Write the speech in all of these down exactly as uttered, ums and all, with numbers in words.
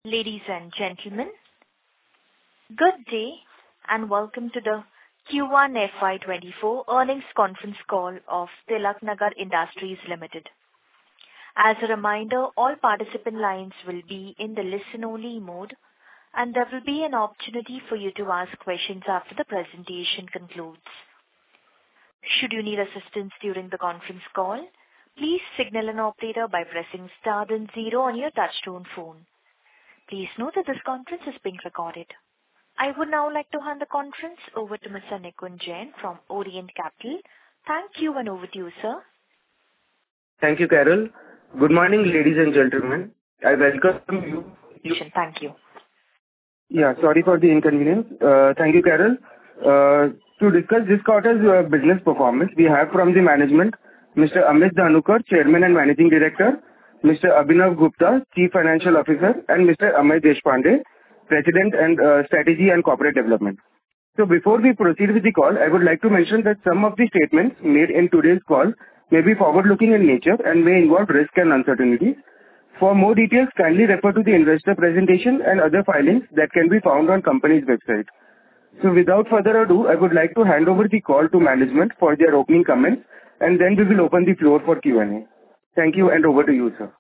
Ladies and gentlemen, good day and welcome to the Q one F Y twenty-four earnings conference call of Tilaknagar Industries Limited. As a reminder, all participant lines will be in the listen-only mode, and there will be an opportunity for you to ask questions after the presentation concludes. Should you need assistance during the conference call, please signal an operator by pressing star then zero on your touchtone phone. Please note that this conference is being recorded. I would now like to hand the conference over to Mister Nikunj Jain from Orient Capital. Thank you, and over to you, sir. Thank you, Carol. Good morning, ladies and gentlemen. I welcome you. Thank you. Yeah, sorry for the inconvenience. Uh, thank you, Carol. Uh, to discuss this quarter's uh, business performance, we have from the management Mister Amit Dhanuka, Chairman and Managing Director, Mister Abhinav Gupta, Chief Financial Officer, and Mister Amay Deshpande, President and uh, Strategy and Corporate Development. So before we proceed with the call, I would like to mention that some of the statements made in today's call may be forward-looking in nature and may involve risk and uncertainties. For more details, kindly refer to the investor presentation and other filings that can be found on company's website. So without further ado, I would like to hand over the call to management for their opening comments, and then we will open the floor for Q and A. Thank you, and over to you, sir.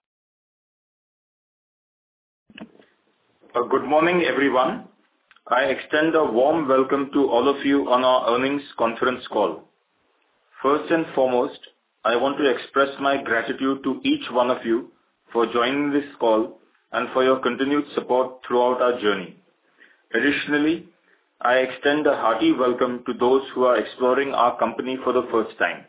Uh, good morning, everyone. I extend a warm welcome to all of you on our earnings conference call. First and foremost, I want to express my gratitude to each one of you for joining this call and for your continued support throughout our journey. Additionally, I extend a hearty welcome to those who are exploring our company for the first time.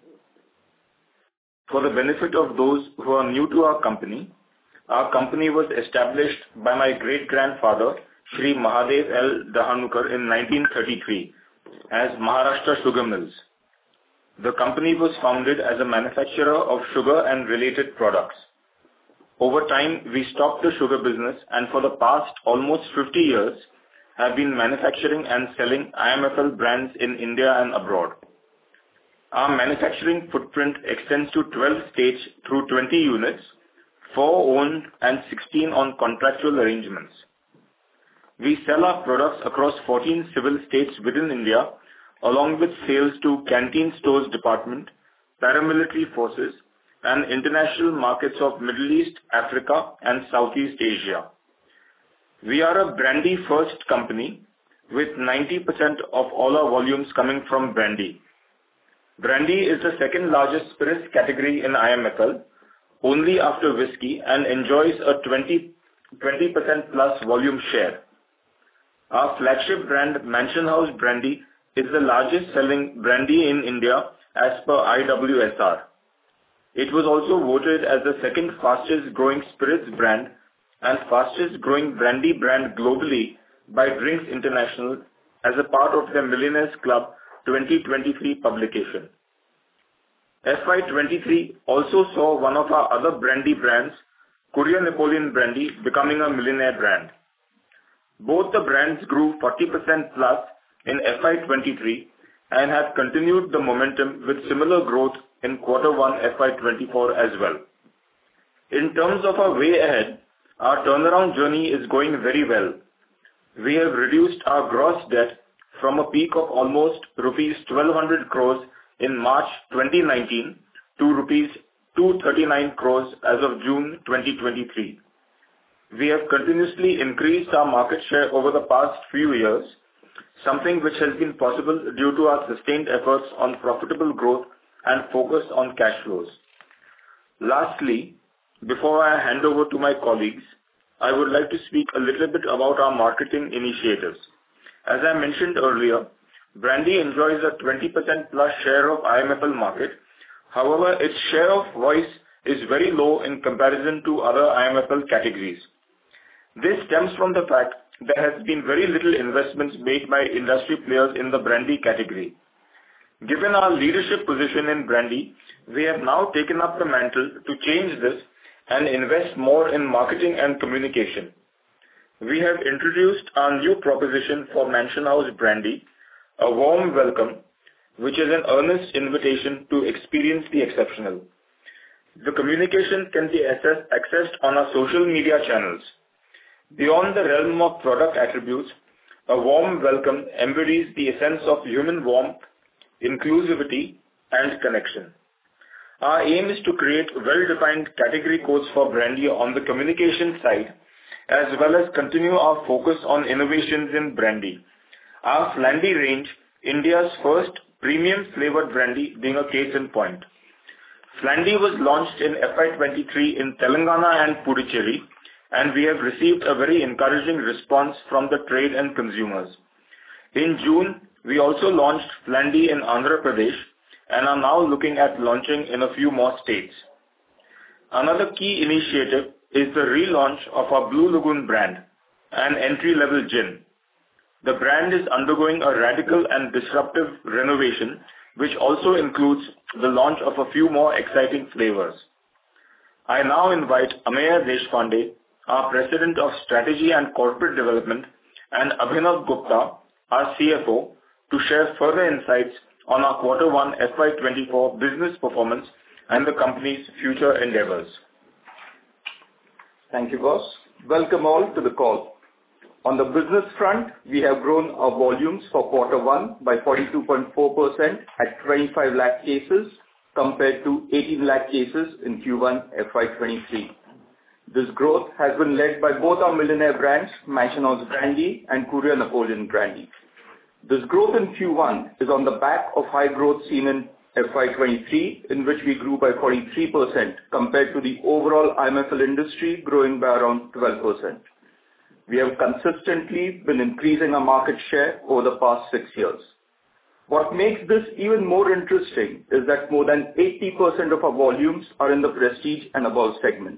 For the benefit of those who are new to our company, our company was established by my great-grandfather, Shri Mahadev L. Dhanuka, in nineteen thirty-three as Maharashtra Sugar Mills. The company was founded as a manufacturer of sugar and related products. Over time, we stopped the sugar business and for the past almost fifty years have been manufacturing and selling I M F L brands in India and abroad. Our manufacturing footprint extends to twelve states through twenty units, four owned and sixteen on contractual arrangements. We sell our products across fourteen civil states within India, along with sales to canteen stores department, paramilitary forces, and international markets of Middle East, Africa, and Southeast Asia. We are a brandy-first company with ninety percent of all our volumes coming from brandy. Brandy is the second largest spirits category in I M F L, only after whiskey, and enjoys a twenty percent plus volume share. Our flagship brand, Mansion House Brandy, is the largest selling brandy in India as per I W S R. It was also voted as the second fastest growing spirits brand and fastest growing brandy brand globally by Drinks International as a part of their Millionaires Club twenty twenty-three publication. F Y twenty-three also saw one of our other brandy brands, Courier Napoleon Brandy, becoming a millionaire brand. Both the brands grew forty percent plus in F Y twenty-three and have continued the momentum with similar growth in quarter one F Y twenty-four as well. In terms of our way ahead, our turnaround journey is going very well. We have reduced our gross debt from a peak of almost rupees twelve hundred crores in March twenty nineteen to rupees two hundred thirty-nine crores as of June twenty twenty-three. We have continuously increased our market share over the past few years, something which has been possible due to our sustained efforts on profitable growth and focus on cash flows. Lastly, before I hand over to my colleagues, I would like to speak a little bit about our marketing initiatives. As I mentioned earlier, brandy enjoys a twenty percent plus share of I M F L market. However, its share of voice is very low in comparison to other I M F L categories. This stems from the fact there has been very little investments made by industry players in the brandy category. Given our leadership position in brandy, we have now taken up the mantle to change this and invest more in marketing and communication. We have introduced our new proposition for Mansion House Brandy, a warm welcome, which is an earnest invitation to experience the exceptional. The communication can be access- accessed on our social media channels. Beyond the realm of product attributes, a warm welcome embodies the essence of human warmth, inclusivity, and connection. Our aim is to create well-defined category codes for brandy on the communication side, as well as continue our focus on innovations in brandy. Our Flandy range, India's first premium flavored brandy, being a case in point. Flandy was launched in F Y twenty-three in Telangana and Puducherry, and we have received a very encouraging response from the trade and consumers. In June, we also launched Flandy in Andhra Pradesh and are now looking at launching in a few more states. Another key initiative is the relaunch of our Blue Lagoon brand, an entry-level gin. The brand is undergoing a radical and disruptive renovation, which also includes the launch of a few more exciting flavors. I now invite Ameya Deshpande, our President of Strategy and Corporate Development, and Abhinav Gupta, our C F O, to share further insights on our Quarter one F Y twenty-four business performance and the company's future endeavors. Thank you, boss. Welcome all to the call. On the business front, we have grown our volumes for Quarter one by forty-two point four percent at twenty-five lakh cases compared to eighteen lakh cases in Q one F Y twenty-three. This growth has been led by both our millionaire brands, Mansion House Brandy and Courier Napoleon Brandy. This growth in Q one is on the back of high growth seen in F Y twenty-three, in which we grew by forty-three percent compared to the overall I M F L industry growing by around twelve percent. We have consistently been increasing our market share over the past six years. What makes this even more interesting is that more than eighty percent of our volumes are in the prestige and above segment.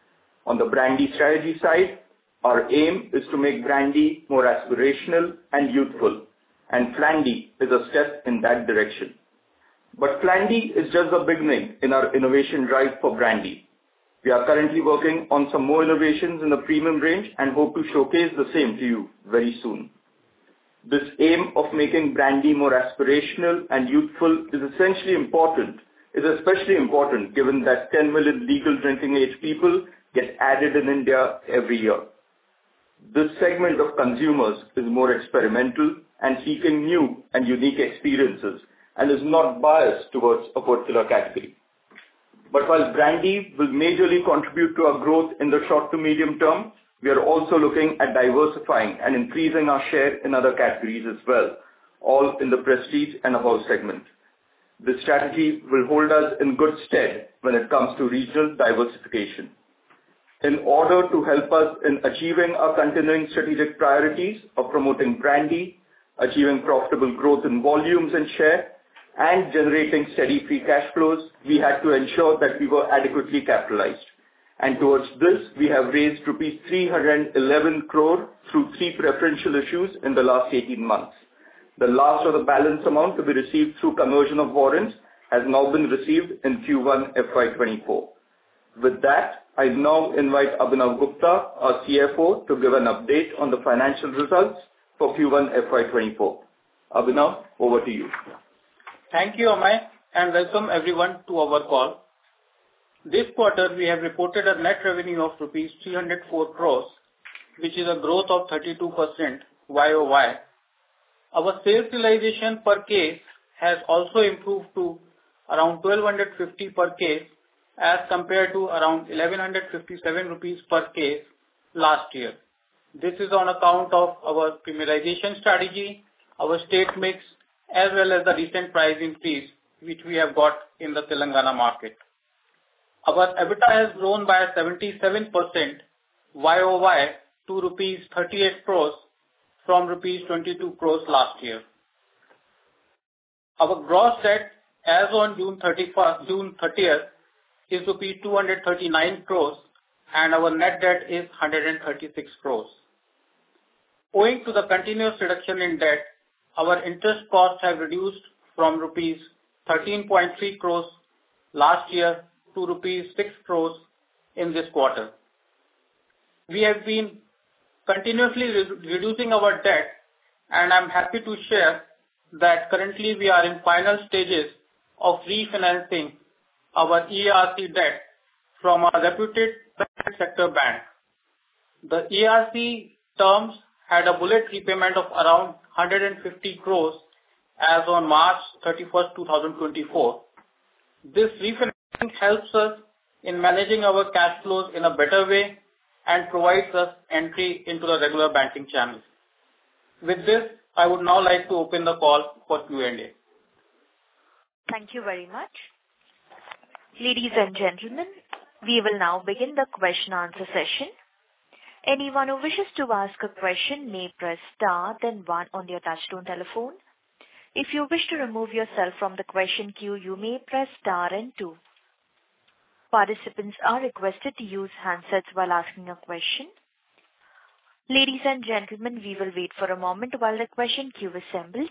On the brandy strategy side, our aim is to make brandy more aspirational and youthful, and Flandy is a step in that direction. But Flandy is just the beginning in our innovation drive for brandy. We are currently working on some more innovations in the premium range and hope to showcase the same to you very soon. This aim of making brandy more aspirational and youthful is essentially important, is especially important given that ten million legal drinking age people get added in India every year. This segment of consumers is more experimental and seeking new and unique experiences and is not biased towards a particular category. But while brandy will majorly contribute to our growth in the short to medium term, we are also looking at diversifying and increasing our share in other categories as well, all in the prestige and above segment. This strategy will hold us in good stead when it comes to regional diversification. In order to help us in achieving our continuing strategic priorities of promoting brandy, achieving profitable growth in volumes and share, and generating steady free cash flows, we had to ensure that we were adequately capitalized. And towards this, we have raised rupees three hundred eleven crore through three preferential issues in the last eighteen months. The last of the balance amount to be received through conversion of warrants has now been received in Q one F Y twenty-four. With that, I now invite Abhinav Gupta, our C F O, to give an update on the financial results for Q one F Y twenty-four. Abhinav, over to you. Thank you, Amay, and welcome everyone to our call. This quarter, we have reported a net revenue of rupees three hundred four crores, which is a growth of thirty-two percent Y O Y. Our sales realization per case has also improved to around twelve fifty per case as compared to around eleven fifty-seven rupees per case last year. This is on account of our premiumization strategy, our state mix, as well as the recent price increase which we have got in the Telangana market. Our EBITDA has grown by seventy-seven percent Y O Y to rupees thirty-eight crores from rupees twenty-two crores last year. Our gross debt as on June thirty-first, June thirtieth is rupees two hundred thirty-nine crores and our net debt is one hundred thirty-six crores. Owing to the continuous reduction in debt, our interest costs have reduced from rupees thirteen point three crores last year to rupees six crores in this quarter. We have been continuously re- reducing our debt, and I'm happy to share that currently we are in final stages of refinancing our E R C debt from a reputed private sector bank. The E R C terms had a bullet repayment of around one hundred fifty crores as on March thirty-first, twenty twenty-four. This refinancing helps us in managing our cash flows in a better way and provides us entry into the regular banking channels. With this, I would now like to open the call for Q and A. Thank you very much. Ladies and gentlemen, we will now begin the question answer session. Anyone who wishes to ask a question may press star then one on your touchtone telephone. If you wish to remove yourself from the question queue, you may press star and two. Participants are requested to use handsets while asking a question. Ladies and gentlemen, we will wait for a moment while the question queue assembles.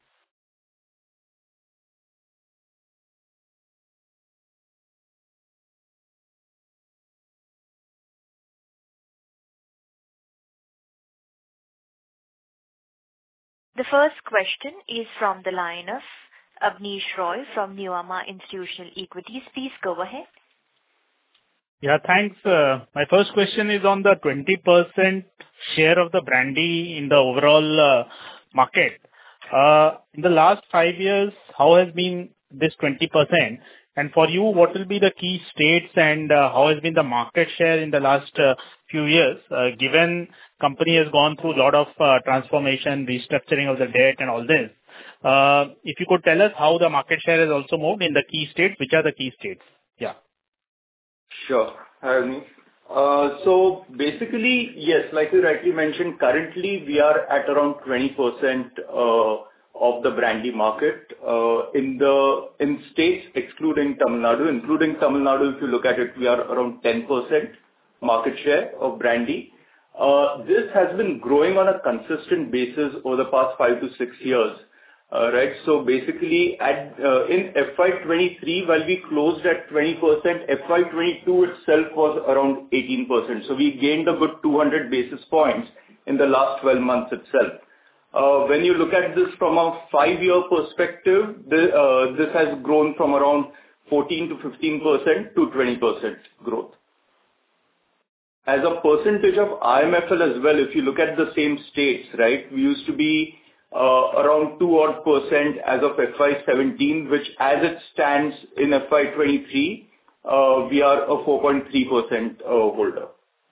The first question is from the line of Abneesh Roy from Nuvama Institutional Equities. Please go ahead. Yeah, thanks. Uh, my first question is on the twenty percent share of the brandy in the overall uh, market. Uh, in the last five years, how has been this twenty percent? And for you, what will be the key states and uh, how has been the market share in the last uh, few years, uh, given company has gone through a lot of uh, transformation, restructuring of the debt and all this. Uh, if you could tell us how the market share has also moved in the key states, which are the key states? Yeah. Sure. Hi, Abneesh. Uh, So basically, yes, like you rightly mentioned, currently we are at around twenty percent uh, of the brandy market uh, in the in states excluding Tamil Nadu. Including Tamil Nadu, if you look at it, we are around ten percent market share of brandy. Uh, This has been growing on a consistent basis over the past five to six years. Uh, Right. So basically, at uh, in F Y twenty-three, while we closed at twenty percent, F Y twenty-two itself was around eighteen percent. So we gained a good two hundred basis points in the last twelve months itself. Uh, When you look at this from a five-year perspective, the, uh, this has grown from around fourteen to fifteen percent to twenty percent growth. As a percentage of I M F L as well, if you look at the same states, right, we used to be uh, around two odd percent as of F Y seventeen, which as it stands in F Y twenty-three, uh, we are a four point three percent uh, holder.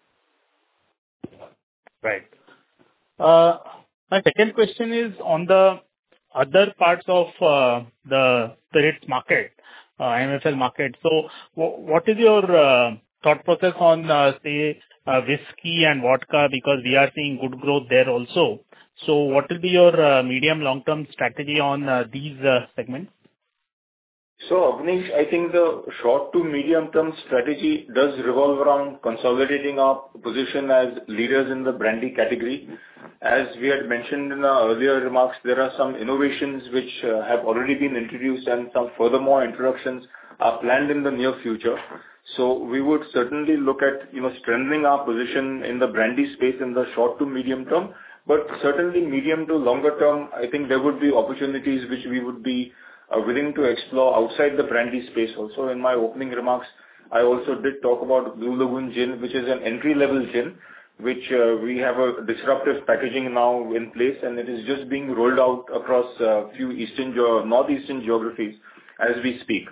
Right. Uh, My second question is on the other parts of uh, the spirits market, uh, I M F L market. So w- what is your uh, thought process on, uh, say, uh, whiskey and vodka? Because we are seeing good growth there also. So what will be your uh, medium long-term strategy on uh, these uh, segments? So, Abneesh, I think the short to medium-term strategy does revolve around consolidating our position as leaders in the brandy category. As we had mentioned in our earlier remarks, there are some innovations which uh, have already been introduced and some furthermore introductions are planned in the near future. So we would certainly look at, you know, strengthening our position in the brandy space in the short to medium term, but certainly medium to longer term, I think there would be opportunities which we would be Uh, willing to explore outside the brandy space also. In my opening remarks, I also did talk about Blue Lagoon Gin, which is an entry-level gin, which uh, we have a disruptive packaging now in place, and it is just being rolled out across a uh, few eastern, ge- northeastern geographies as we speak.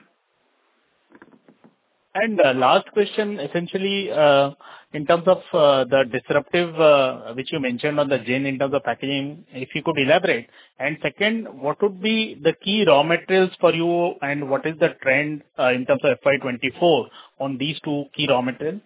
And uh, last question, essentially, uh, in terms of uh, the disruptive, uh, which you mentioned on the gin in terms of packaging, if you could elaborate. And second, what would be the key raw materials for you and what is the trend uh, in terms of F Y twenty-four on these two key raw materials?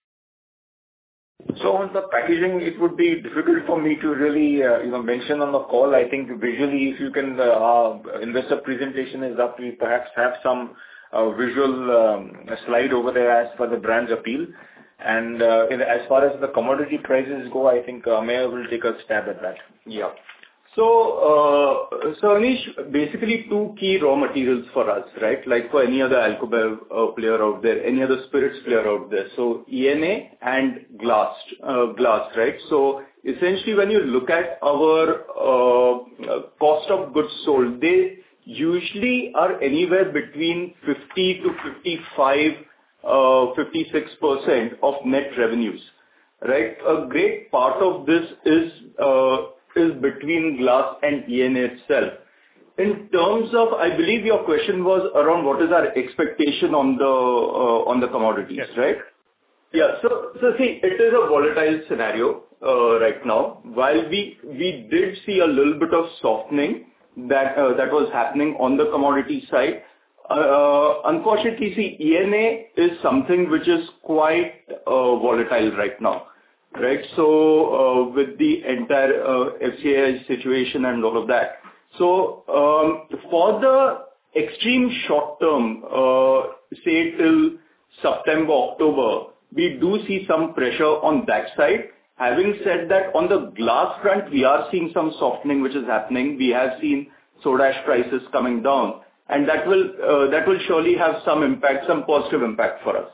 So on the packaging, it would be difficult for me to really, uh, you know, mention on the call. I think visually, if you can, uh, our investor presentation is up, we perhaps have some uh, visual um, slide over there as per the brand's appeal. And uh, in, as far as the commodity prices go, I think uh, Mayor will take a stab at that. Yeah. So, uh, so Anish, basically two key raw materials for us, right? Like for any other alcohol uh, player out there, any other spirits player out there. So E N A and glass, uh, glass, right? So essentially, when you look at our uh, cost of goods sold, they usually are anywhere between fifty to fifty-five, uh, fifty-six percent of net revenues. right? A great part of this is uh, is between glass and E N A itself. In terms of, I believe your question was around what is our expectation on the uh, on the commodities, yes. Right? Yeah. So, so see, it is a volatile scenario uh, right now. While we we did see a little bit of softening that uh, that was happening on the commodity side, uh, unfortunately, see, E N A is something which is quite uh, volatile right now, right? So, uh, with the entire uh, F C I situation and all of that. So, um, for the extreme short term, uh, say till September, October, we do see some pressure on that side. Having said that, on the glass front, we are seeing some softening which is happening. We have seen soda ash prices coming down, and that will uh, that will surely have some impact, some positive impact for us.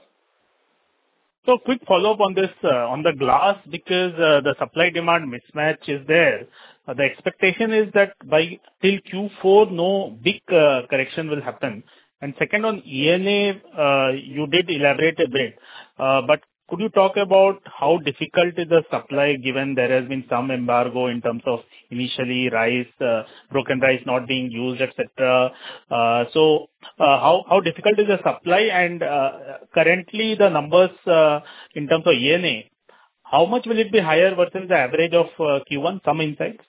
So quick follow-up on this, uh, on the glass, because uh, the supply-demand mismatch is there. Uh, the expectation is that by till Q four, no big uh, correction will happen. And second, on E N A, uh, you did elaborate a bit, uh, but could you talk about how difficult is the supply, given there has been some embargo in terms of initially rice, uh, broken rice not being used, et cetera. Uh, so, uh, how how difficult is the supply? And uh, currently, the numbers uh, in terms of E N A, how much will it be higher versus the average of uh, Q one? Some insights.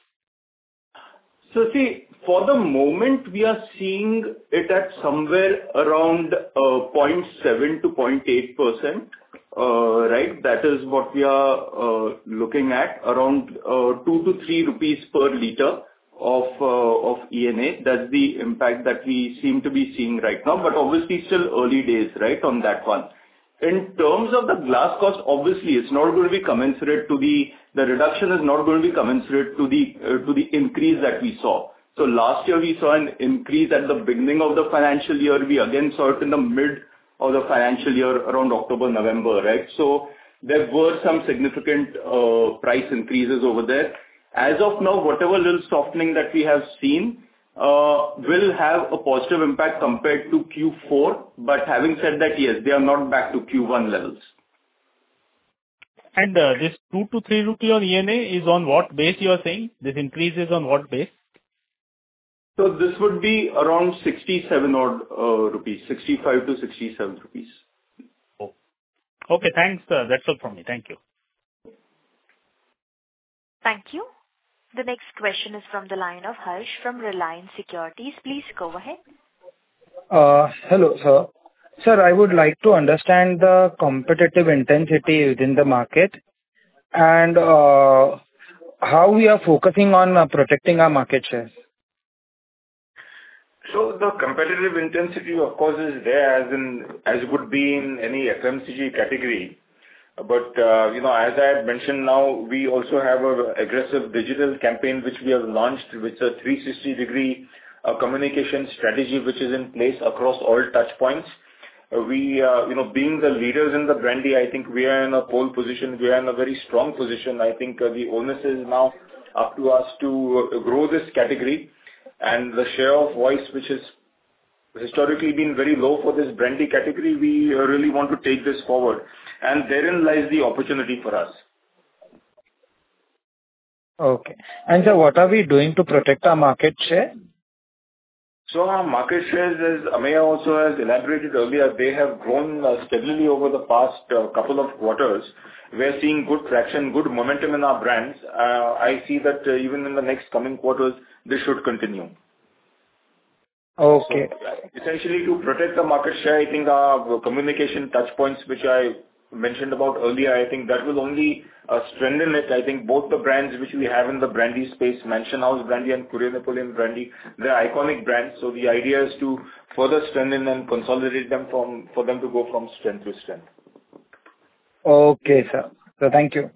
So see, for the moment, we are seeing it at somewhere around uh, zero point seven to zero point eight percent. Uh, right? That is what we are uh, looking at, around uh, two to three rupees per liter of uh, of E N A. That's the impact that we seem to be seeing right now, but obviously still early days, right, on that one. In terms of the glass cost, obviously, it's not going to be commensurate to the the reduction is not going to be commensurate to the uh, to the increase that we saw. So last year, we saw an increase at the beginning of the financial year. We again saw it in the mid of the financial year, around October, November, right? So there were some significant uh, price increases over there. As of now, whatever little softening that we have seen uh, will have a positive impact compared to Q four. But having said that, yes, they are not back to Q one levels. And uh, this two to three rupee on E N A is on what base you are saying? This increase is on what base? So this would be around sixty-seven odd uh, rupees, sixty-five to sixty-seven rupees. Oh. Okay, thanks. Uh, that's all from me. Thank you. Thank you. The next question is from the line of Harsh from Reliance Securities. Please go ahead. Uh, hello, sir. Sir, I would like to understand the competitive intensity within the market and uh, how we are focusing on uh, protecting our market share. So the competitive intensity, of course, is there as in as would be in any F M C G category. But uh, you know, as I had mentioned, now we also have an aggressive digital campaign which we have launched, with a three sixty degree uh, communication strategy which is in place across all touch points. Uh, we, uh, you know, being the leaders in the brandy, I think we are in a pole position. We are in a very strong position. I think uh, the onus is now up to us to uh, grow this category. And the share of voice, which has historically been very low for this brandy category, we really want to take this forward. And therein lies the opportunity for us. Okay. And so what are we doing to protect our market share? So our market shares, as Ameya also has elaborated earlier, they have grown uh, steadily over the past uh, couple of quarters. We are seeing good traction, good momentum in our brands. Uh, I see that uh, even in the next coming quarters, this should continue. Okay. So, essentially, to protect the market share, I think our communication touch points, which I mentioned about earlier, I think that will only uh, strengthen it. I think both the brands which we have in the brandy space, Mansion House Brandy and Courier Napoleon Brandy, they're iconic brands. So the idea is to further strengthen and consolidate them from for them to go from strength to strength. Okay, sir. So thank you.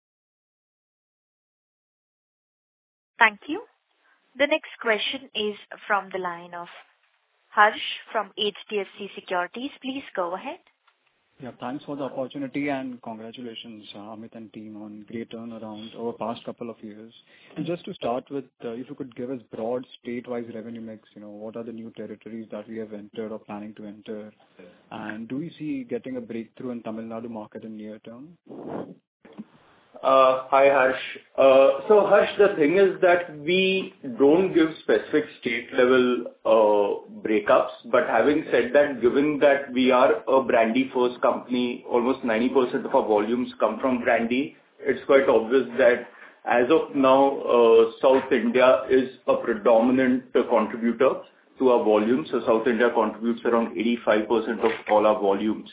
Thank you. The next question is from the line of Harsh from H D F C Securities. Please go ahead. Yeah, thanks for the opportunity and congratulations, uh, Amit and team, on great turnaround over past couple of years. And just to start with, uh, if you could give us broad state-wise revenue mix, you know, what are the new territories that we have entered or planning to enter? And do we see getting a breakthrough in Tamil Nadu market in near term? Uh, Hi, Harsh. Uh, So Harsh, the thing is that we don't give specific state-level uh, breakups. But having said that, given that we are a brandy-first company, almost ninety percent of our volumes come from brandy, it's quite obvious that as of now, uh, South India is a predominant uh, contributor to our volumes. So South India contributes around eighty-five percent of all our volumes.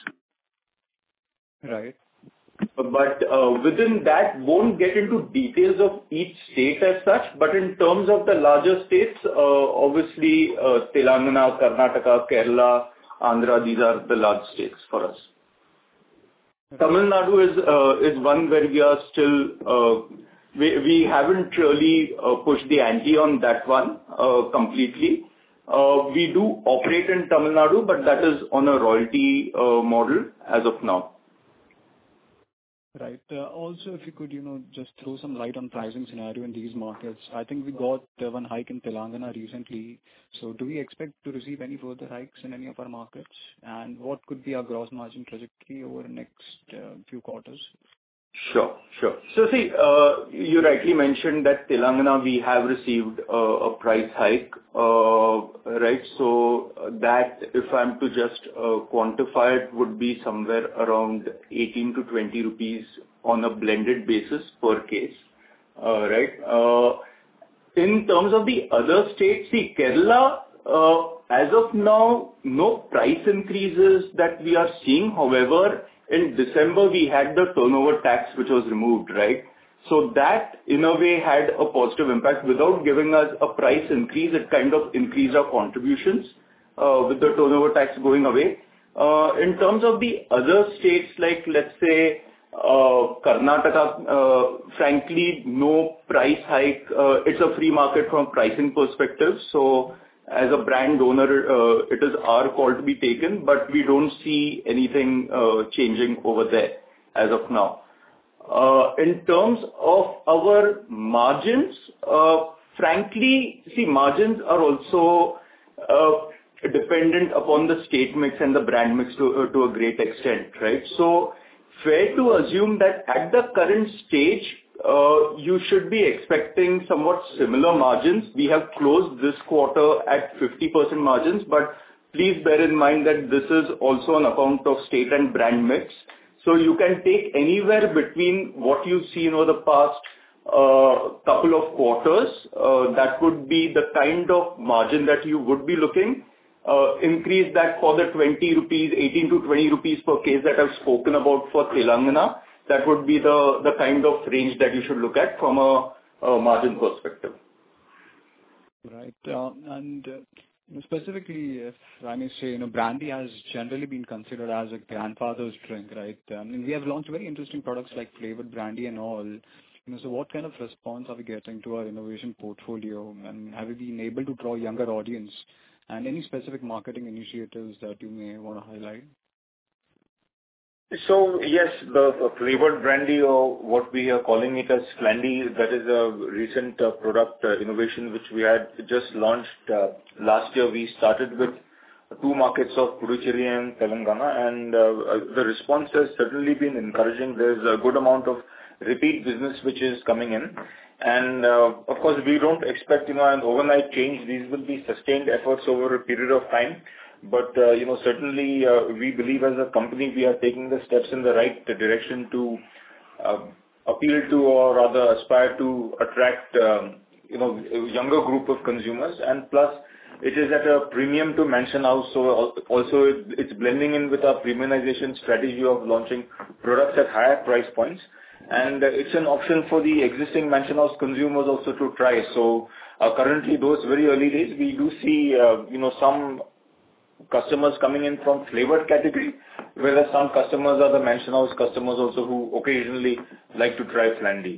Right. But uh, within that, won't get into details of each state as such, but in terms of the larger states, uh, obviously, uh, Telangana, Karnataka, Kerala, Andhra, these are the large states for us. Tamil Nadu is uh, is one where we are still, uh, we we haven't really uh, pushed the ante on that one uh, completely. Uh, We do operate in Tamil Nadu, but that is on a royalty uh, model as of now. Right. Uh, Also, if you could, you know, just throw some light on pricing scenario in these markets. I think we got uh, one hike in Telangana recently. So do we expect to receive any further hikes in any of our markets? And what could be our gross margin trajectory over the next uh, few quarters? Sure, sure. So see, uh, you rightly mentioned that Telangana, we have received uh, a price hike, uh, right? So uh, that, if I'm to just uh, quantify it, would be somewhere around eighteen to twenty rupees on a blended basis per case, uh, right? Uh, In terms of the other states, see, Kerala, uh, as of now, no price increases that we are seeing. However, in December, we had the turnover tax, which was removed, right? So that, in a way, had a positive impact. Without giving us a price increase, it kind of increased our contributions uh, with the turnover tax going away. Uh, In terms of the other states, like, let's say, uh, Karnataka, uh, frankly, no price hike. Uh, It's a free market from pricing perspective, so as a brand owner, uh, it is our call to be taken, but we don't see anything uh, changing over there as of now. Uh, In terms of our margins, uh, frankly, see, margins are also uh, dependent upon the state mix and the brand mix to uh, to a great extent, right? So fair to assume that at the current stage, Uh, you should be expecting somewhat similar margins. We have closed this quarter at fifty percent margins, but please bear in mind that this is also on account of state and brand mix. So you can take anywhere between what you've seen over the past uh, couple of quarters. Uh, that would be the kind of margin that you would be looking. Uh, increase that for the twenty rupees, eighteen to twenty rupees per case that I've spoken about for Telangana. That would be the the kind of range that you should look at from a a margin perspective. Right. Uh, And uh, specifically, if I may say, you know, brandy has generally been considered as a grandfather's drink, right? I mean, we have launched very interesting products like flavored brandy and all. You know, so what kind of response are we getting to our innovation portfolio? And have we been able to draw younger audience? And any specific marketing initiatives that you may want to highlight? So yes, the flavored brandy, or what we are calling it as Flandy, that is a recent uh, product uh, innovation which we had just launched uh, last year. We started with two markets of Puducherry and Telangana, and uh, the response has certainly been encouraging. There's a good amount of repeat business which is coming in. And uh, of course, we don't expect, you know, an overnight change. These will be sustained efforts over a period of time. But, uh, you know, certainly uh, we believe as a company we are taking the steps in the right direction to uh, appeal to, or rather aspire to attract, um, you know, a younger group of consumers. And plus, it is at a premium to Mansion House. So also it's blending in with our premiumization strategy of launching products at higher price points. And it's an option for the existing Mansion House consumers also to try. So uh, currently, those very early days, we do see, uh, you know, some customers coming in from flavored category, whereas some customers are the Mansion House customers also who occasionally like to try Flandy.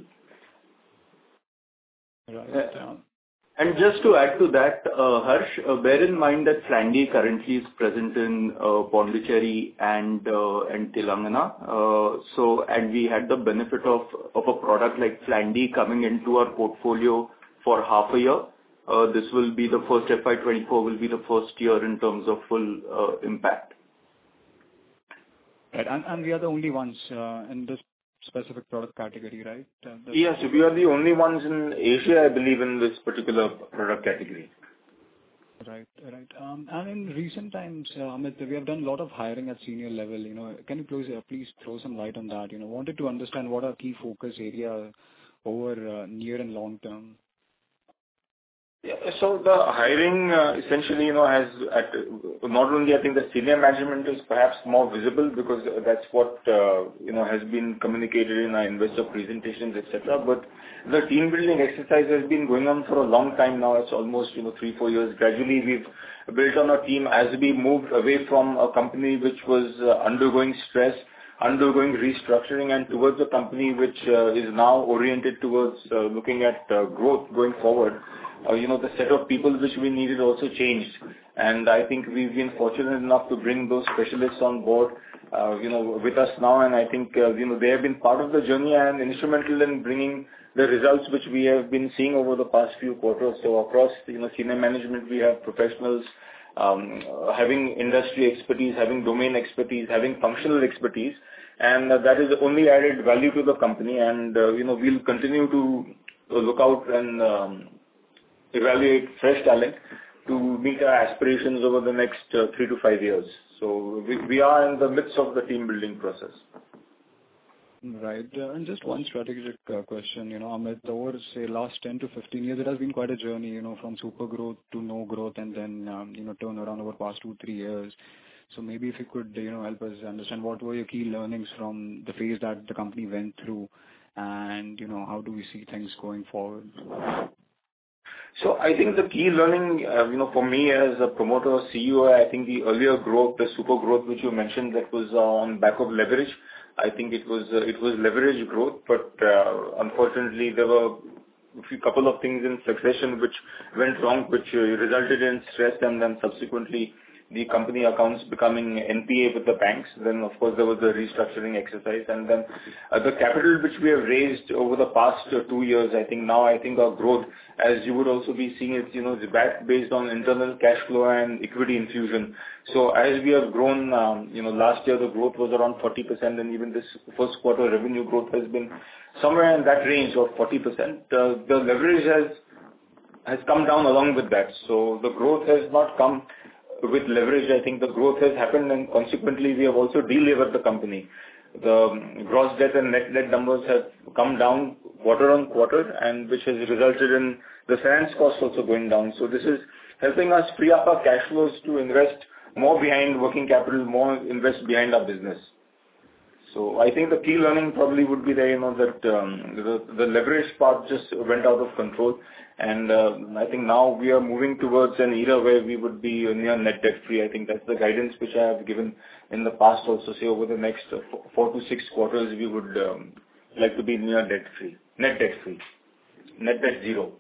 Right. Uh, and just to add to that, uh, Harsh, uh, bear in mind that Flandy currently is present in uh, Pondicherry and uh, and Telangana. Uh, so, and we had the benefit of of a product like Flandy coming into our portfolio for half a year. Uh, this will be the first F Y twenty-four will be the first year in terms of full uh, impact. Right. And, and we are the only ones uh, in this specific product category, right? Uh, Yes, we are the only ones in Asia, I believe, in this particular product category. Right. Right. Um, And in recent times, uh, Amit, we have done a lot of hiring at senior level. You know, can you please, uh, please throw some light on that? You know, wanted to understand what are key focus area over uh, near and long term. Yeah. So the hiring, uh, essentially, you know, has at not only I think the senior management is perhaps more visible because that's what, uh, you know, has been communicated in our investor presentations, et cetera. But the team building exercise has been going on for a long time now. It's almost, you know, three, four years. Gradually, we've built on our team as we moved away from a company which was uh, undergoing stress, undergoing restructuring, and towards a company which uh, is now oriented towards uh, looking at uh, growth going forward. Uh, you know, the set of people which we needed also changed. And I think we've been fortunate enough to bring those specialists on board, uh, you know, with us now. And I think, uh, you know, they have been part of the journey and instrumental in bringing the results which we have been seeing over the past few quarters. So across, you know, senior management, we have professionals um, having industry expertise, having domain expertise, having functional expertise. And uh, that is only added value to the company. And, uh, you know, we'll continue to look out and um, evaluate fresh talent to meet our aspirations over the next uh, three to five years. So we, we are in the midst of the team building process. Right. Uh, and just one strategic uh, question, you know, Amit, over, say, last ten to fifteen years, it has been quite a journey, you know, from super growth to no growth and then, um, you know, turn around over past two, three years. So maybe if you could, you know, help us understand what were your key learnings from the phase that the company went through and, you know, how do we see things going forward? So I think the key learning, uh, you know, for me as a promoter, C E O, I think the earlier growth, the super growth which you mentioned, that was on back of leverage. I think it was uh, it was leverage growth, but uh, unfortunately there were a few couple of things in succession which went wrong, which uh, resulted in stress and then subsequently the company accounts becoming N P A with the banks. Then, of course, there was the restructuring exercise. And then uh, the capital which we have raised over the past uh, two years, I think now I think our growth, as you would also be seeing it, you know, is back based on internal cash flow and equity infusion. So as we have grown, um, you know, last year the growth was around forty percent, and even this first quarter revenue growth has been somewhere in that range of forty percent. Uh, the leverage has has come down along with that. So the growth has not come with leverage. I think the growth has happened, and consequently we have also delevered the company. The gross debt and net debt numbers have come down quarter on quarter, and which has resulted in the finance costs also going down. So this is helping us free up our cash flows to invest more behind working capital, more invest behind our business. So I think the key learning probably would be there, you know, that um, the, the leverage part just went out of control. And uh, I think now we are moving towards an era where we would be near net debt free. I think that's the guidance which I have given in the past also. Say over the next uh, four, four to six quarters, we would um, like to be near debt free, net debt free, net debt zero.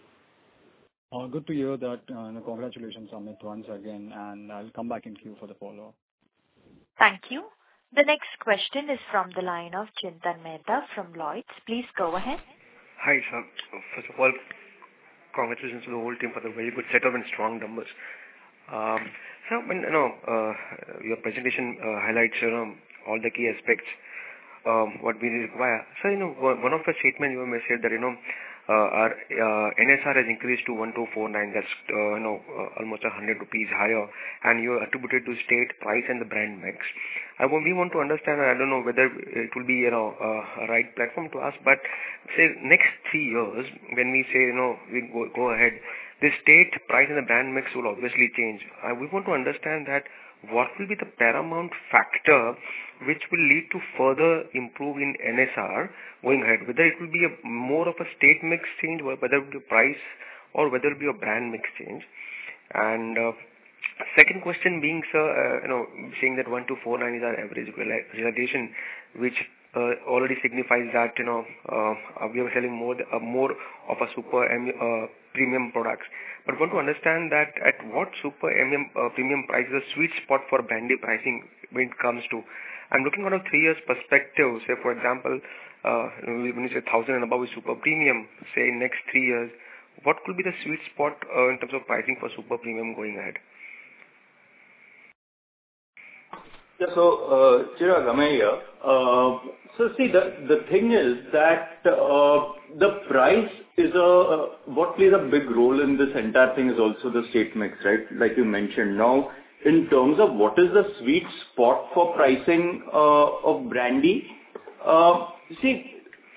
Uh, good to hear that. Uh, congratulations, Amit, once again. And I'll come back in queue for the follow-up. Thank you. The next question is from the line of Chintan Mehta from Lloyds. Please go ahead. Hi, sir. First of all, congratulations to the whole team for the very good setup and strong numbers. Um, so, when, you know, uh, your presentation uh, highlights, you know, all the key aspects, um, what we require. So, you know, one of the statements you may say that, you know, uh, our uh, N S R has increased to one two four nine. That's, uh, you know, uh, almost one hundred rupees higher. And you attributed to state, price and the brand mix. I want, we want to understand, I don't know whether it will be, you know, uh, a right platform to ask, but say next three years, when we say, you know, we go, go ahead, the state, price and the brand mix will obviously change. Uh, we want to understand that what will be the paramount factor which will lead to further improve in N S R going ahead, whether it will be a more of a state mix change, or whether it will be a price, or whether it will be a brand mix change. And uh, second question being, sir, uh, you know, saying that one two four nine is our average realization, which uh, already signifies that, you know, uh, we are selling more uh, more of a super uh, premium products. But want to understand that at what super premium, uh, premium price is a sweet spot for brandy pricing when it comes to. I'm looking on a three years perspective. Say, for example, uh, when you say one thousand and above is super premium, say in next three years, what could be the sweet spot uh, in terms of pricing for super premium going ahead? Yeah, so, uh, Chirag, Amay here. Uh, so see, the, the thing is that uh, the price is a, uh, what plays a big role in this entire thing is also the state mix, right? Like you mentioned. Now, in terms of what is the sweet spot for pricing uh, of brandy, uh, see,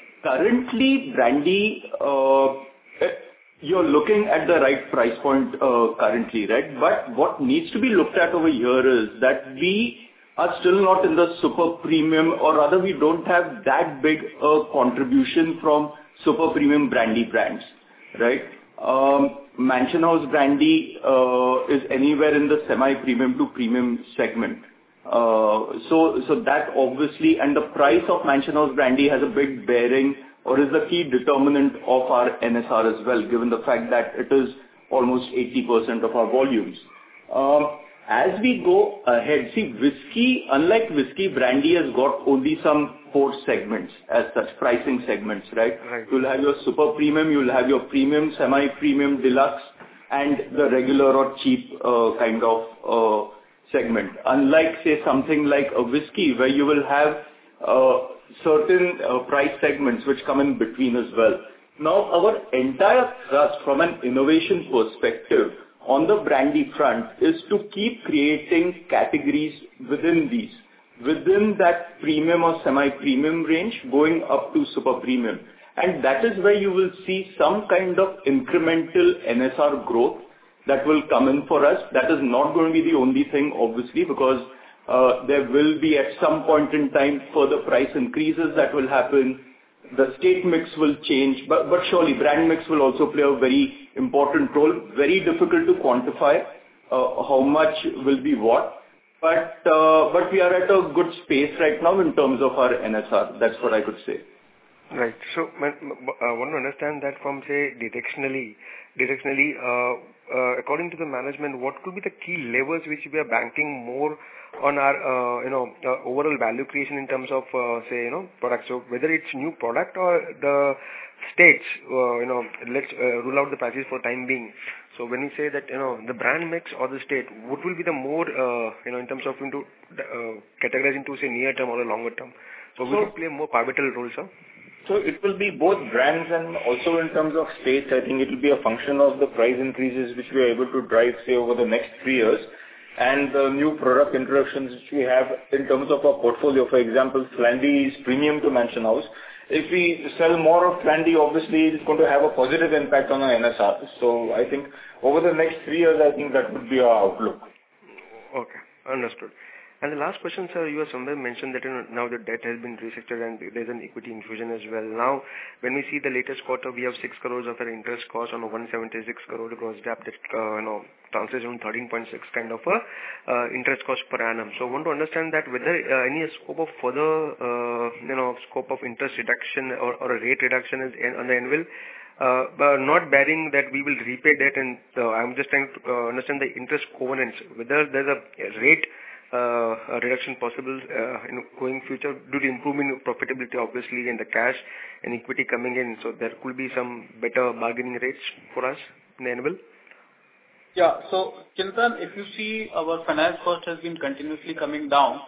currently brandy, uh, you're looking at the right price point uh, currently, right? But what needs to be looked at over here is that we are still not in the super premium, or rather we don't have that big a contribution from super premium brandy brands, right? Um, Mansion House brandy uh, is anywhere in the semi-premium to premium segment. Uh, so, so that obviously, and the price of Mansion House brandy has a big bearing, or is the key determinant of our N S R as well, given the fact that it is almost eighty percent of our volumes. Um, As we go ahead, see, whiskey, unlike whiskey, brandy has got only some four segments as such, pricing segments, right? Right. You'll have your super premium, you'll have your premium, semi-premium, deluxe, and the regular or cheap uh, kind of uh, segment. Unlike, say, something like a whiskey, where you will have uh, certain uh, price segments which come in between as well. Now, our entire thrust from an innovation perspective on the brandy front is to keep creating categories within these, within that premium or semi-premium range, going up to super premium. And that is where you will see some kind of incremental N S R growth that will come in for us. That is not going to be the only thing, obviously, because uh, there will be at some point in time further price increases that will happen. The state mix will change, but, but surely brand mix will also play a very important role. Very difficult to quantify uh, how much will be what, but uh, but we are at a good space right now in terms of our N S R. That's what I could say. Right. So, I uh, want to understand that from, say, directionally, directionally, uh, uh, according to the management, what could be the key levers which we are banking more on our, uh, you know, uh, overall value creation in terms of, uh, say, you know, products. So whether it's new product or the states, uh, you know, let's uh, rule out the prices for time being. So when we say that, you know, the brand mix or the state, what will be the more, uh, you know, in terms of into uh, categorized into, say, near term or a longer term? So, so will it play a more pivotal role, sir? So it will be both brands and also in terms of states. I think it will be a function of the price increases which we are able to drive, say, over the next three years. And the new product introductions which we have in terms of our portfolio. For example, Flandy is premium to Mansion House. If we sell more of Flandy, obviously it's going to have a positive impact on our N S R. So I think over the next three years, I think that would be our outlook. Okay, understood. And the last question, sir, you have somewhere mentioned that, you know, now the debt has been restructured and there's an equity infusion as well. Now, when we see the latest quarter, we have six crores of an interest cost on a one hundred seventy-six crore gross debt that, uh, you know, translates on thirteen point six kind of a uh, interest cost per annum. So I want to understand that whether uh, any scope of further, uh, you know, scope of interest reduction or, or a rate reduction is in, on the anvil. Uh, but not bearing that we will repay debt, and uh, I'm just trying to uh, understand the interest covenants, whether there's a rate Uh, a reduction possible uh, in going future due to improvement in profitability, obviously, and the cash and equity coming in. So there could be some better bargaining rates for us in the annual. Yeah. So, Chintan, if you see, our finance cost has been continuously coming down,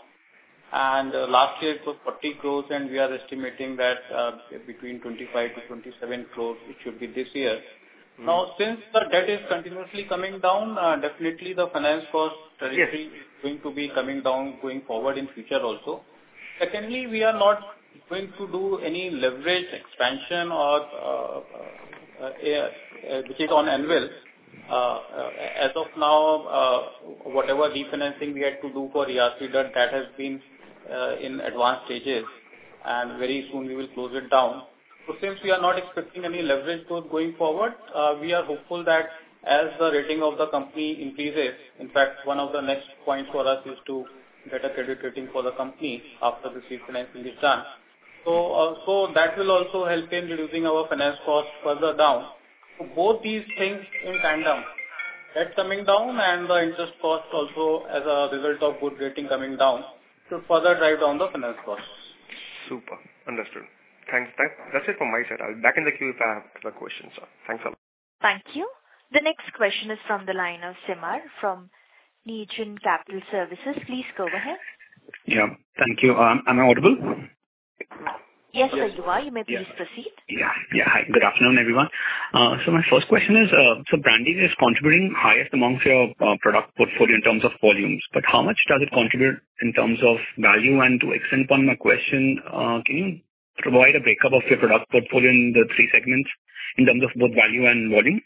and uh, last year it was forty crores, and we are estimating that uh, between twenty-five to twenty-seven crores it should be this year. Mm-hmm. Now, since the debt is continuously coming down, uh, definitely the finance cost trajectory yes. is going to be coming down going forward in future also. Secondly, we are not going to do any leverage expansion or uh, uh, uh, which is on anvil. Uh, uh, as of now, uh, whatever refinancing we had to do for E R C debt, that has been uh, in advanced stages, and very soon we will close it down. So since we are not expecting any leverage growth going forward, uh, we are hopeful that as the rating of the company increases, in fact, one of the next points for us is to get a credit rating for the company after this refinancing is done. So, uh, so that will also help in reducing our finance costs further down. So both these things in tandem, debt coming down and the interest cost also as a result of good rating coming down, should further drive down the finance costs. Super. Understood. Thanks. That's it from my side. I'll be back in the queue if I have the questions, sir. Thanks a lot. Thank you. The next question is from the line of Simar from Negen Capital Services. Please go ahead. Yeah. Thank you. Um, Am I audible? Yes, sir, you are. You may please Yeah. proceed. Yeah. Yeah. Hi. Good afternoon, everyone. Uh, So my first question is, uh, so branding is contributing highest amongst your uh, product portfolio in terms of volumes, but how much does it contribute in terms of value? And to extend upon my question, uh, can you provide a breakup of your product portfolio in the three segments in terms of both value and volume?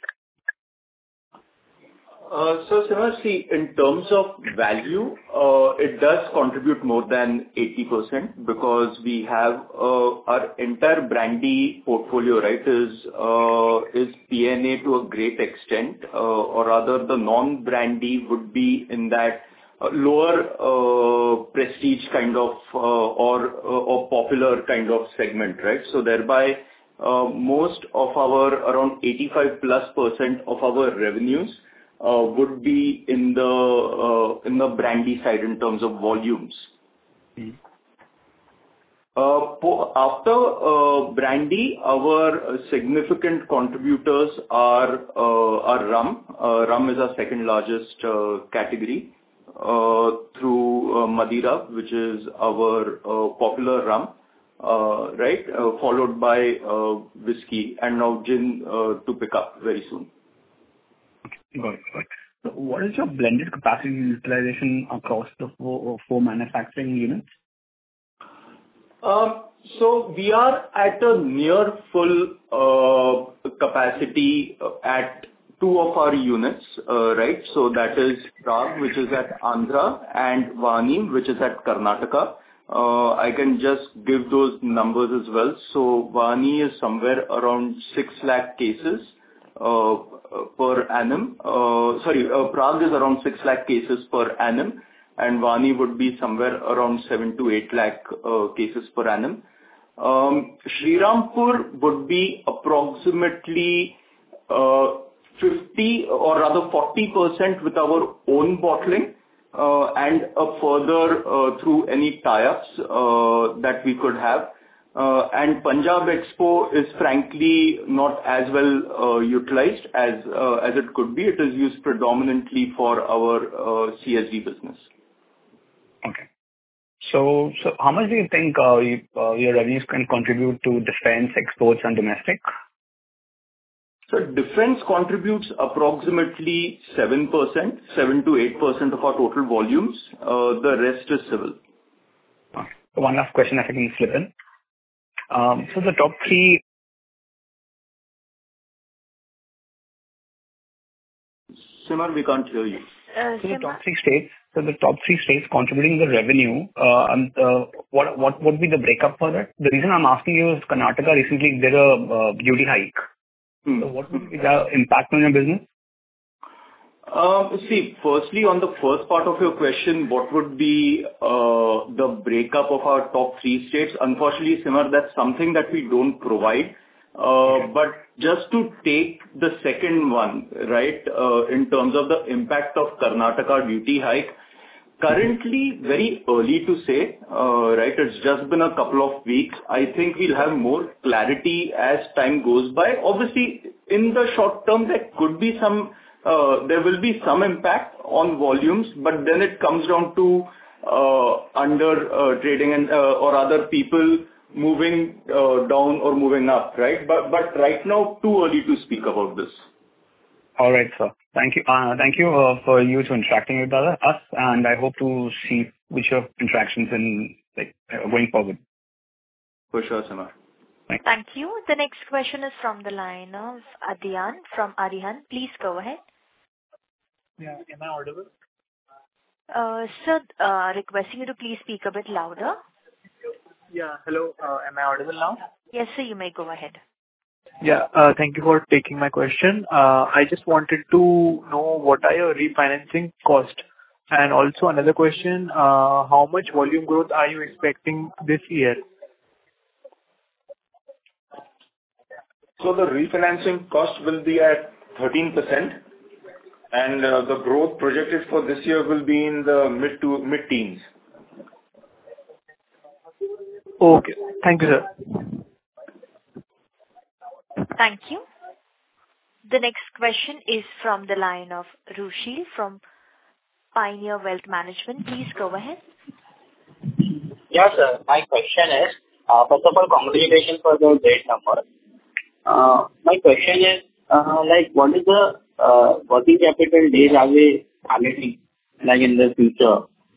Uh, So, Simar, see, in terms of value, uh, it does contribute more than eighty percent because we have uh, our entire brandy portfolio, right, is uh, is P N A to a great extent, uh, or rather the non-brandy would be in that uh, lower uh, prestige kind of uh, or uh, or popular kind of segment, right? So thereby, uh, most of our around eighty-five plus percent of our revenues Uh, would be in the uh, in the brandy side in terms of volumes. Mm. Uh, po- After uh, brandy, our uh, significant contributors are uh, are rum. Uh, Rum is our second largest uh, category uh, through uh, Madira, which is our uh, popular rum, uh, right? Uh, Followed by uh, whiskey and now gin uh, to pick up very soon. Got it. Got it. So what is your blended capacity utilization across the four four manufacturing units? Um, So we are at a near full uh, capacity at two of our units, uh, right? So that is Prague, which is at Andhra, and Vani, which is at Karnataka. Uh, I can just give those numbers as well. So Vani is somewhere around six lakh cases uh, per annum. Uh, Sorry, uh, Prague is around six lakh cases per annum, and Vani would be somewhere around seven to eight lakh uh, cases per annum. Um, Srirampur would be approximately uh, fifty or rather forty percent with our own bottling, uh, and a further uh, through any tie-ups uh, that we could have. Uh, And Punjab Expo is frankly not as well uh, utilized as uh, as it could be. It is used predominantly for our uh, C S D business. Okay. So so how much do you think uh, you, uh, your revenues can contribute to defense, exports, and domestic? So defense contributes approximately seven percent, seven to eight percent of our total volumes. Uh, The rest is civil. Okay. So one last question, if I can slip in. Um, So the top three... Simar, we can't hear you. Uh, So the Sima? top three states, so the top three states contributing the revenue, uh, and, uh, what what would be the breakup for that? The reason I'm asking you is Karnataka recently did a uh, duty hike. Hmm. So what would be the impact on your business? Um, See, firstly, on the first part of your question, what would be uh, the breakup of our top three states? Unfortunately, Simar, that's something that we don't provide. Uh, But just to take the second one, right, uh, in terms of the impact of Karnataka duty hike, currently very early to say, uh, right? It's just been a couple of weeks. I think we'll have more clarity as time goes by. Obviously, in the short term, there could be some Uh, there will be some impact on volumes, but then it comes down to uh, under uh, trading and uh, or other people moving uh, down or moving up, right? But but right now, too early to speak about this. All right, sir. Thank you. Uh, Thank you uh, for you to interacting with other- us, and I hope to see which of interactions in, like, uh, going forward. For sure, Simar. Thanks. Thank you. The next question is from the line of Adyan from Arihan. Please go ahead. Yeah. Am I audible? Uh, Sir, uh, requesting you to please speak a bit louder. Yeah. Hello. Uh, am I audible now? Yes, sir, you may go ahead. Yeah. Uh, thank you for taking my question. Uh, I just wanted to know what are your refinancing cost? And also another question, uh, how much volume growth are you expecting this year? So the refinancing cost will be at thirteen percent, and uh, the growth projected for this year will be in the mid to mid-teens. Okay. Thank you, sir. Thank you. The next question is from the line of Rushil from Pioneer Wealth Management. Please go ahead. Yes, sir. My question is, uh, first of all, congratulations for the great number. Uh, my question is, uh, like, what is the uh, working capital days are we targeting, like, in the future?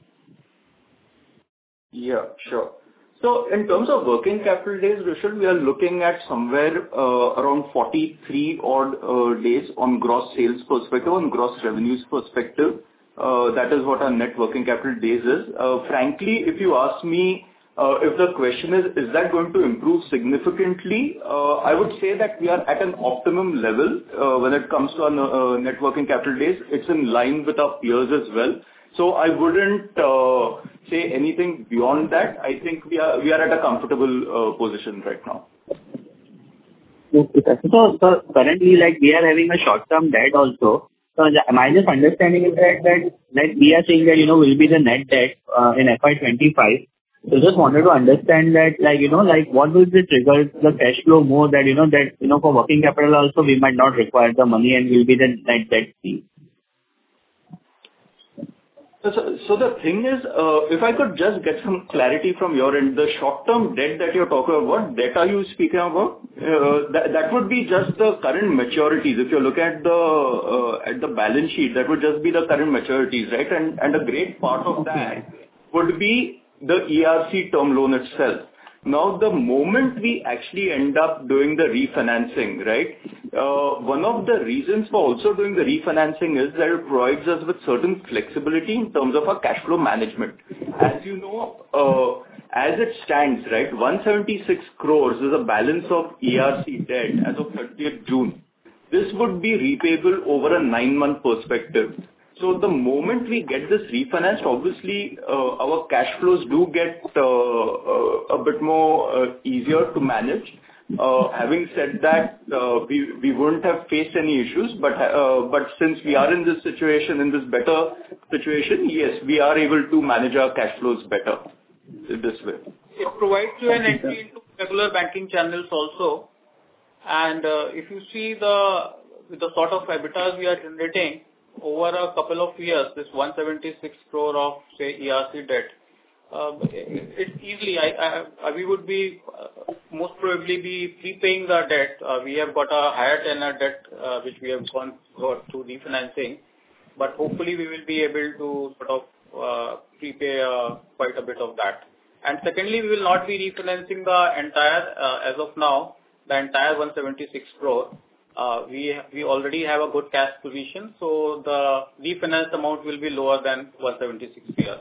Yeah, sure. So in terms of working capital days, Rishad, we are looking at somewhere uh, around forty-three odd uh, days on gross sales perspective, on gross revenues perspective. Uh, that is what our net working capital days is. Uh, frankly, if you ask me, uh, if the question is, is that going to improve significantly? Uh, I would say that we are at an optimum level uh, when it comes to our uh, net working capital days. It's in line with our peers as well. So I wouldn't uh, say anything beyond that. I think we are we are at a comfortable uh, position right now. Okay, sir. So, so currently, like, we are having a short-term debt also. So my just understanding is that, that like we are saying that, you know, will be the net debt uh, in F Y twenty-five. So just wanted to understand that, like, you know, like what will be trigger the cash flow more that, you know, that, you know, for working capital also we might not require the money and will be the net debt fee. So, so the thing is, uh, if I could just get some clarity from your end, the short-term debt that you're talking about, what debt are you speaking about? Uh, that, that would be just the current maturities. If you look at the uh, at the balance sheet, that would just be the current maturities, right? And and a great part of that would be the E R C term loan itself. Now, the moment we actually end up doing the refinancing, right, uh, one of the reasons for also doing the refinancing is that it provides us with certain flexibility in terms of our cash flow management. As you know, uh, as it stands, right, one hundred seventy-six crores is a balance of E R C debt as of thirtieth June. This would be repayable over a nine-month perspective. So the moment we get this refinanced, obviously, uh, our cash flows do get uh, uh, a bit more uh, easier to manage. Uh, having said that, uh, we we wouldn't have faced any issues, but uh, but since we are in this situation, in this better situation, yes, we are able to manage our cash flows better this way. It provides you an entry into regular banking channels also. And uh, if you see the with the sort of EBITDA we are generating, over a couple of years, this one hundred seventy-six crore of, say, E R C debt, uh, it's easily, I, I, we would be, uh, most probably be prepaying the debt. Uh, we have got a higher tenor debt, uh, which we have gone through refinancing, but hopefully we will be able to sort of uh, prepay uh, quite a bit of that. And secondly, we will not be refinancing the entire, uh, as of now, the entire one hundred seventy-six crore. Uh, we we already have a good cash position, so the refinance amount will be lower than one hundred seventy-six crore.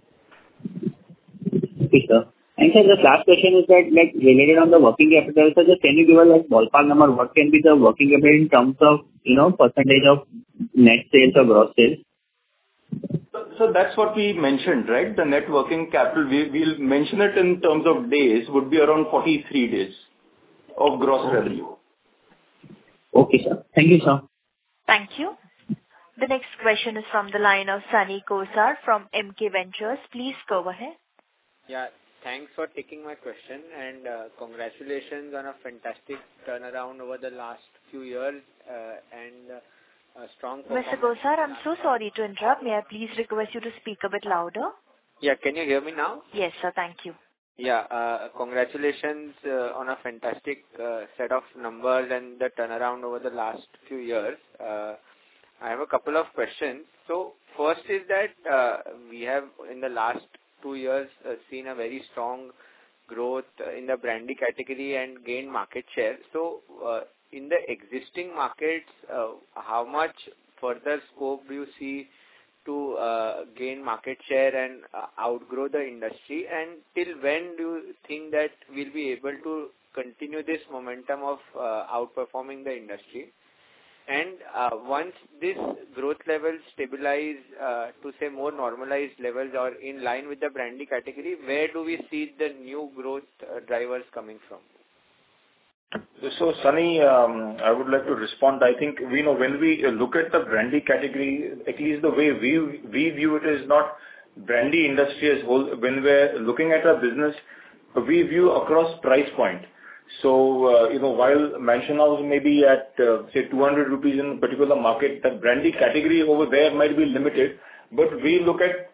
Okay, sir. And sir, the last question is that, like, related on the working capital, so just can you give us like ballpark number, what can be the working capital in terms of, you know, percentage of net sales or gross sales? So, so that's what we mentioned, right? The net working capital, we, we'll mention it in terms of days, would be around forty-three days of gross okay. revenue. Okay, sir. Thank you, sir. Thank you. The next question is from the line of Sunny Kosar from M K Ventures. Please go ahead. Yeah, thanks for taking my question and uh, congratulations on a fantastic turnaround over the last few years uh, and uh, a strong performance. Mister Kosar, I'm so sorry to interrupt. May I please request you to speak a bit louder? Yeah, can you hear me now? Yes, sir. Thank you. Yeah, uh, congratulations uh, on a fantastic uh, set of numbers and the turnaround over the last few years. Uh, I have a couple of questions. So, first is that uh, we have in the last two years uh, seen a very strong growth in the brandy category and gained market share. So, uh, in the existing markets, uh, how much further scope do you see to uh, gain market share and uh, outgrow the industry, and till when do you think that we'll be able to continue this momentum of uh, outperforming the industry? And uh, once this growth levels stabilize uh, to say more normalized levels or in line with the brandy category, where do we see the new growth uh, drivers coming from? So, Sunny, um, I would like to respond. I think we know when we look at the brandy category, at least the way we we view it is not brandy industry as whole. When we're looking at our business, we view across price point. So, uh, you know, while Mansion House may be at, uh, say, two hundred rupees in a particular market, the brandy category over there might be limited, but we look at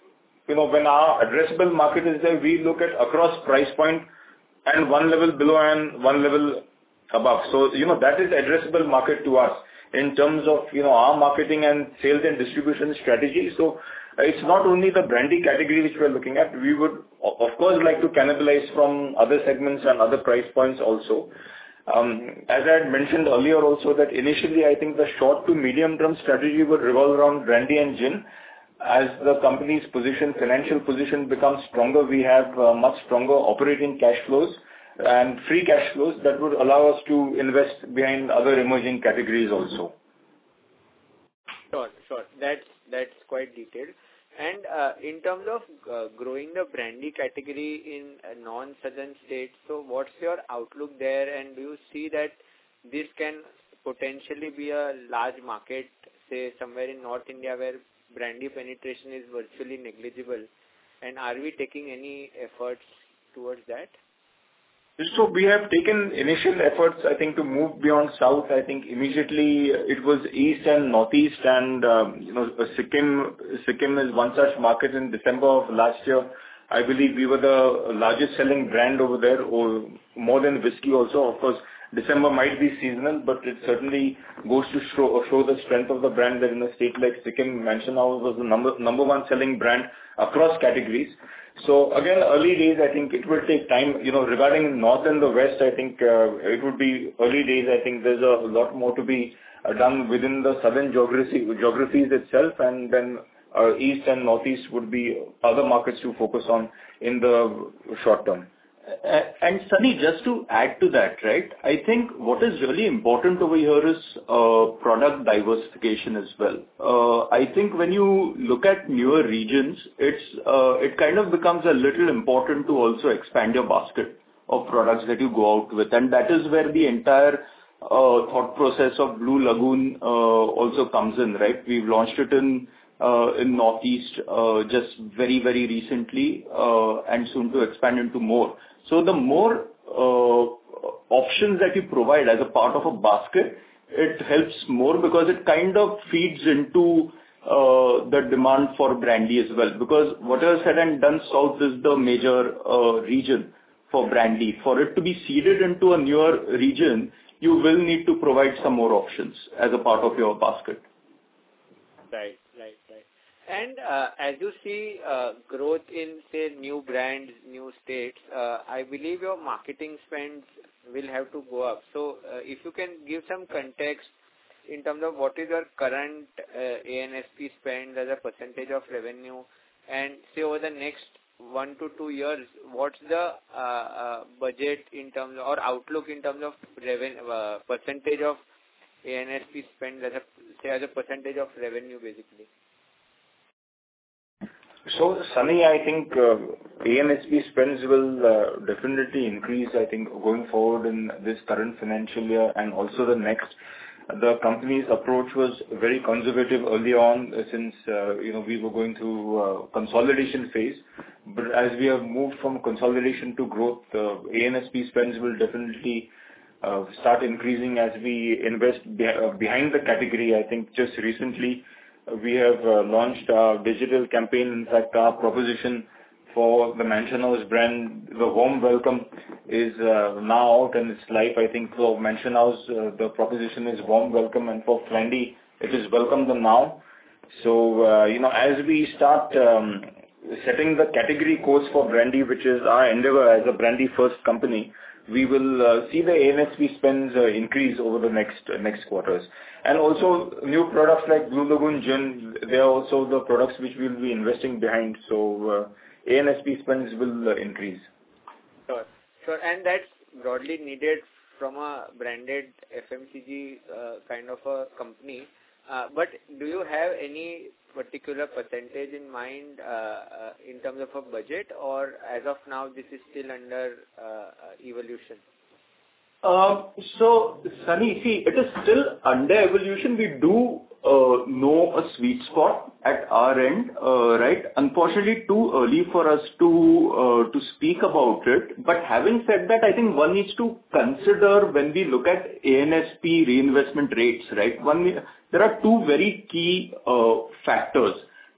you know, when our addressable market is there, we look at across price point and one level below and one level above. So, you know, that is addressable market to us in terms of, you know, our marketing and sales and distribution strategy. So it's not only the brandy category which we're looking at. We would, of course, like to cannibalize from other segments and other price points also. Um, as I had mentioned earlier also that initially I think the short to medium term strategy would revolve around brandy and gin. As the company's position, financial position becomes stronger, we have uh, much stronger operating cash flows and free cash flows that would allow us to invest behind other emerging categories also. Sure, sure. That's, that's quite detailed. And uh, in terms of uh, growing the brandy category in uh, non-southern states, so what's your outlook there, and do you see that this can potentially be a large market, say somewhere in North India where brandy penetration is virtually negligible, and are we taking any efforts towards that? So we have taken initial efforts, I think, to move beyond south. I think immediately it was east and northeast, and um, you know, Sikkim. Sikkim is one such market. In December of last year, I believe we were the largest selling brand over there, or more than whiskey also. Of course, December might be seasonal, but it certainly goes to show, show the strength of the brand that in a state like Sikkim, Mansion House was the number number one selling brand across categories. So again, early days, I think it will take time. You know, regarding north and the west, I think uh, it would be early days. I think there's a lot more to be uh, done within the southern geography, geographies itself, and then uh, east and northeast would be other markets to focus on in the short term. Uh, and Sunny, just to add to that, right, I think what is really important over here is uh, product diversification as well. Uh, I think when you look at newer regions, it's uh, it kind of becomes a little important to also expand your basket of products that you go out with. And that is where the entire uh, thought process of Blue Lagoon uh, also comes in, right? We've launched it in Uh, in Northeast uh, just very, very recently uh, and soon to expand into more. So the more uh, options that you provide as a part of a basket, it helps more because it kind of feeds into uh, the demand for brandy as well. Because whatever said and done, South is the major uh, region for brandy. For it to be seeded into a newer region, you will need to provide some more options as a part of your basket. Right, right, right. And uh, as you see uh, growth in, say, new brands, new states, uh, I believe your marketing spends will have to go up. So uh, if you can give some context in terms of what is your current uh, A N S P spend as a percentage of revenue, and say over the next one to two years, what's the uh, uh, budget in terms of, or outlook in terms of revenue, uh, percentage of A N S P spend as a, say, as a percentage of revenue, basically? So, Sunny, I think uh, A N S P spends will uh, definitely increase, I think, going forward in this current financial year and also the next. The company's approach was very conservative early on uh, since, uh, you know, we were going through uh, consolidation phase. But as we have moved from consolidation to growth, uh, A N S P spends will definitely uh, start increasing as we invest be- uh, behind the category. I think just recently uh, we have uh, launched our digital campaign. In fact, our proposition for the Mansion House brand, the warm welcome, is uh, now out and it's live. I think for Mansion House, uh, the proposition is warm welcome, and for Flandy, it is welcome them now. So, uh, you know, as we start um, setting the category course for brandy, which is our endeavor as a brandy first company, we will uh, see the A N S P spends uh, increase over the next uh, next quarters. And also new products like Blue Lagoon Gin, they are also the products which we will be investing behind. So, uh, A N S P spends will uh, increase. Sure, sure, and that's broadly needed from a branded F M C G uh, kind of a company. Uh, but do you have any particular percentage in mind uh, uh, in terms of a budget, or as of now this is still under uh, evolution? Uh, so, Sunny, see, it is still under evolution. We do uh, know a sweet spot at our end, uh, right? Unfortunately, too early for us to uh, to speak about it. But having said that, I think one needs to consider when we look at A N S P reinvestment rates, right? One, there are two very key uh, factors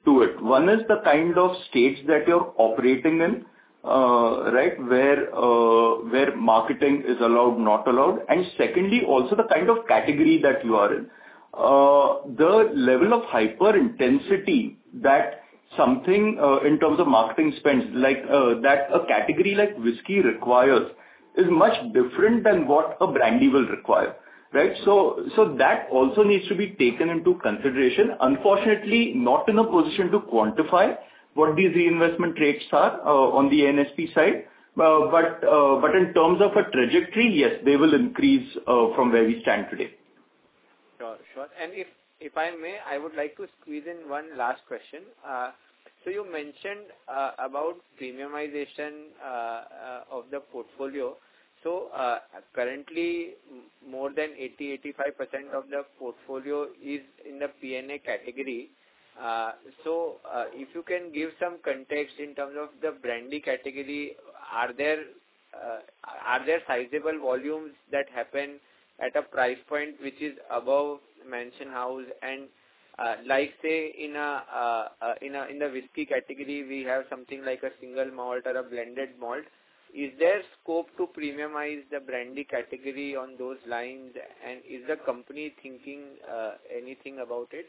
to it. One is the kind of states that you're operating in, uh, right, where uh, where marketing is allowed, not allowed, and secondly, also the kind of category that you are in. Uh, the level of hyper intensity that something uh, in terms of marketing spends, like uh, that a category like whiskey requires, is much different than what a brandy will require, right? So, so that also needs to be taken into consideration. Unfortunately, not in a position to quantify what these reinvestment rates are uh, on the A N S P side, uh, but uh, but in terms of a trajectory, yes, they will increase uh, from where we stand today. Sure, sure. And if if I may, I would like to squeeze in one last question. Uh, so you mentioned uh, about premiumization uh, uh, of the portfolio. So uh, currently, m- more than eighty to eighty-five percent of the portfolio is in the P N A category. Uh, so uh, if you can give some context in terms of the brandy category, are there uh, are there sizable volumes that happen at a price point which is above Mansion House, and uh, like say in a uh, uh, in a in the whiskey category we have something like a single malt or a blended malt. Is there scope to premiumize the brandy category on those lines, and is the company thinking uh, anything about it?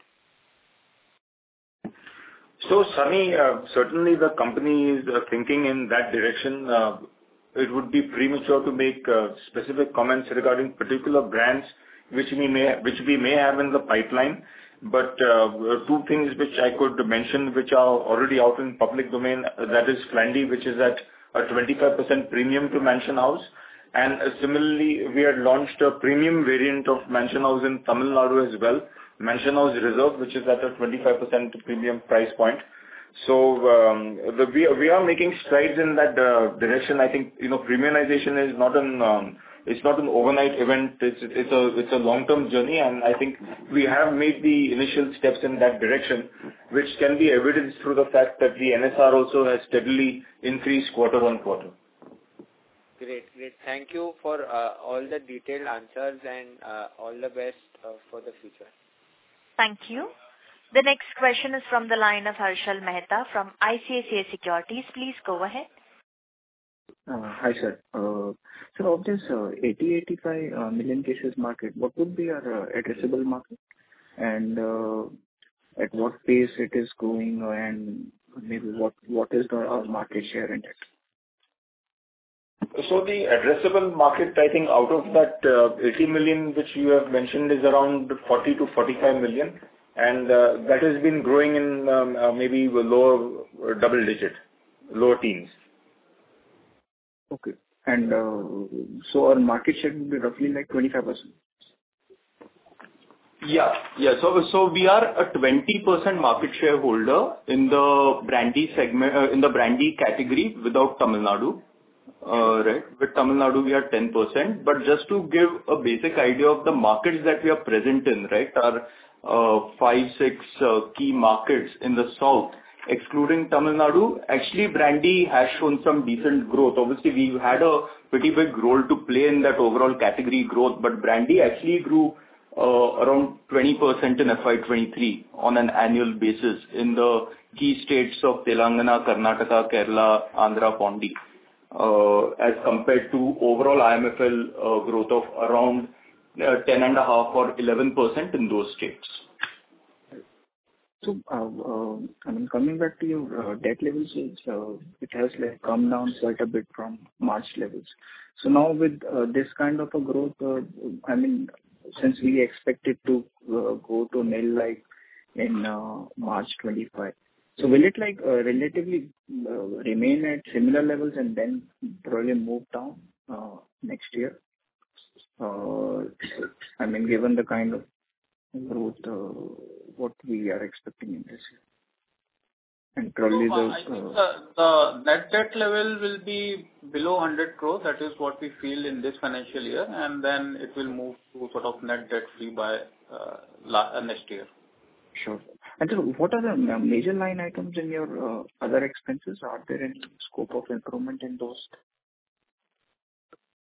So, Sunny, uh, certainly the company is uh, thinking in that direction. Uh, it would be premature to make uh, specific comments regarding particular brands which we may which we may have in the pipeline. But uh, two things which I could mention, which are already out in public domain, uh, that is Flandy, which is at a twenty-five percent premium to Mansion House. And uh, similarly, we had launched a premium variant of Mansion House in Tamil Nadu as well, Mansion House Reserve, which is at a twenty-five percent premium price point. So um, the, we, we are making strides in that uh, direction. I think, you know, premiumization is not an um, it's not an overnight event. It's it's a it's a long-term journey, and I think we have made the initial steps in that direction, which can be evidenced through the fact that the N S R also has steadily increased quarter on quarter. Great, great. Thank you for uh, all the detailed answers, and uh, all the best uh, for the future. Thank you. The next question is from the line of Harshal Mehta from I C I C I Securities. Please go ahead. Uh, Hi, sir. Uh, So of this uh, eighty to eighty-five uh, million cases market, what would be our uh, addressable market? And uh, at what pace it is growing, and maybe what what is the our market share in it? So the addressable market, I think out of that uh, eighty million which you have mentioned, is around forty to forty-five million, and uh, that has been growing in um, uh, maybe lower uh, double digit, lower teens. Okay. And uh, so our market share would be roughly like twenty-five percent. Yeah, yeah. So, so we are a twenty percent market share holder in the brandy segment, uh, in the brandy category without Tamil Nadu. Uh, right. With Tamil Nadu, we are ten percent. But just to give a basic idea of the markets that we are present in, right, are uh, five, six uh, key markets in the south. Excluding Tamil Nadu, actually brandy has shown some decent growth. Obviously, we've had a pretty big role to play in that overall category growth, but brandy actually grew uh, around twenty percent in F Y twenty-three on an annual basis in the key states of Telangana, Karnataka, Kerala, Andhra, Pondi, uh, as compared to overall I M F L uh, growth of around uh, ten point five or eleven percent in those states. So, uh, uh, I mean, coming back to your uh, debt levels, it's, uh, it has like come down quite a bit from March levels. So now with uh, this kind of a growth, uh, I mean, since we expect it to uh, go to nil like in uh, March twenty-five, so will it like uh, relatively uh, remain at similar levels and then probably move down uh, next year? Uh, I mean, given the kind of growth uh, what we are expecting in this year. And probably So, the, uh, I think uh, the, the net debt level will be below one hundred crores. That is what we feel in this financial year, and then it will move to sort of net debt free by uh, la- uh, next year. Sure. And so what are the ma- major line items in your uh, other expenses? Are there any scope of improvement in those?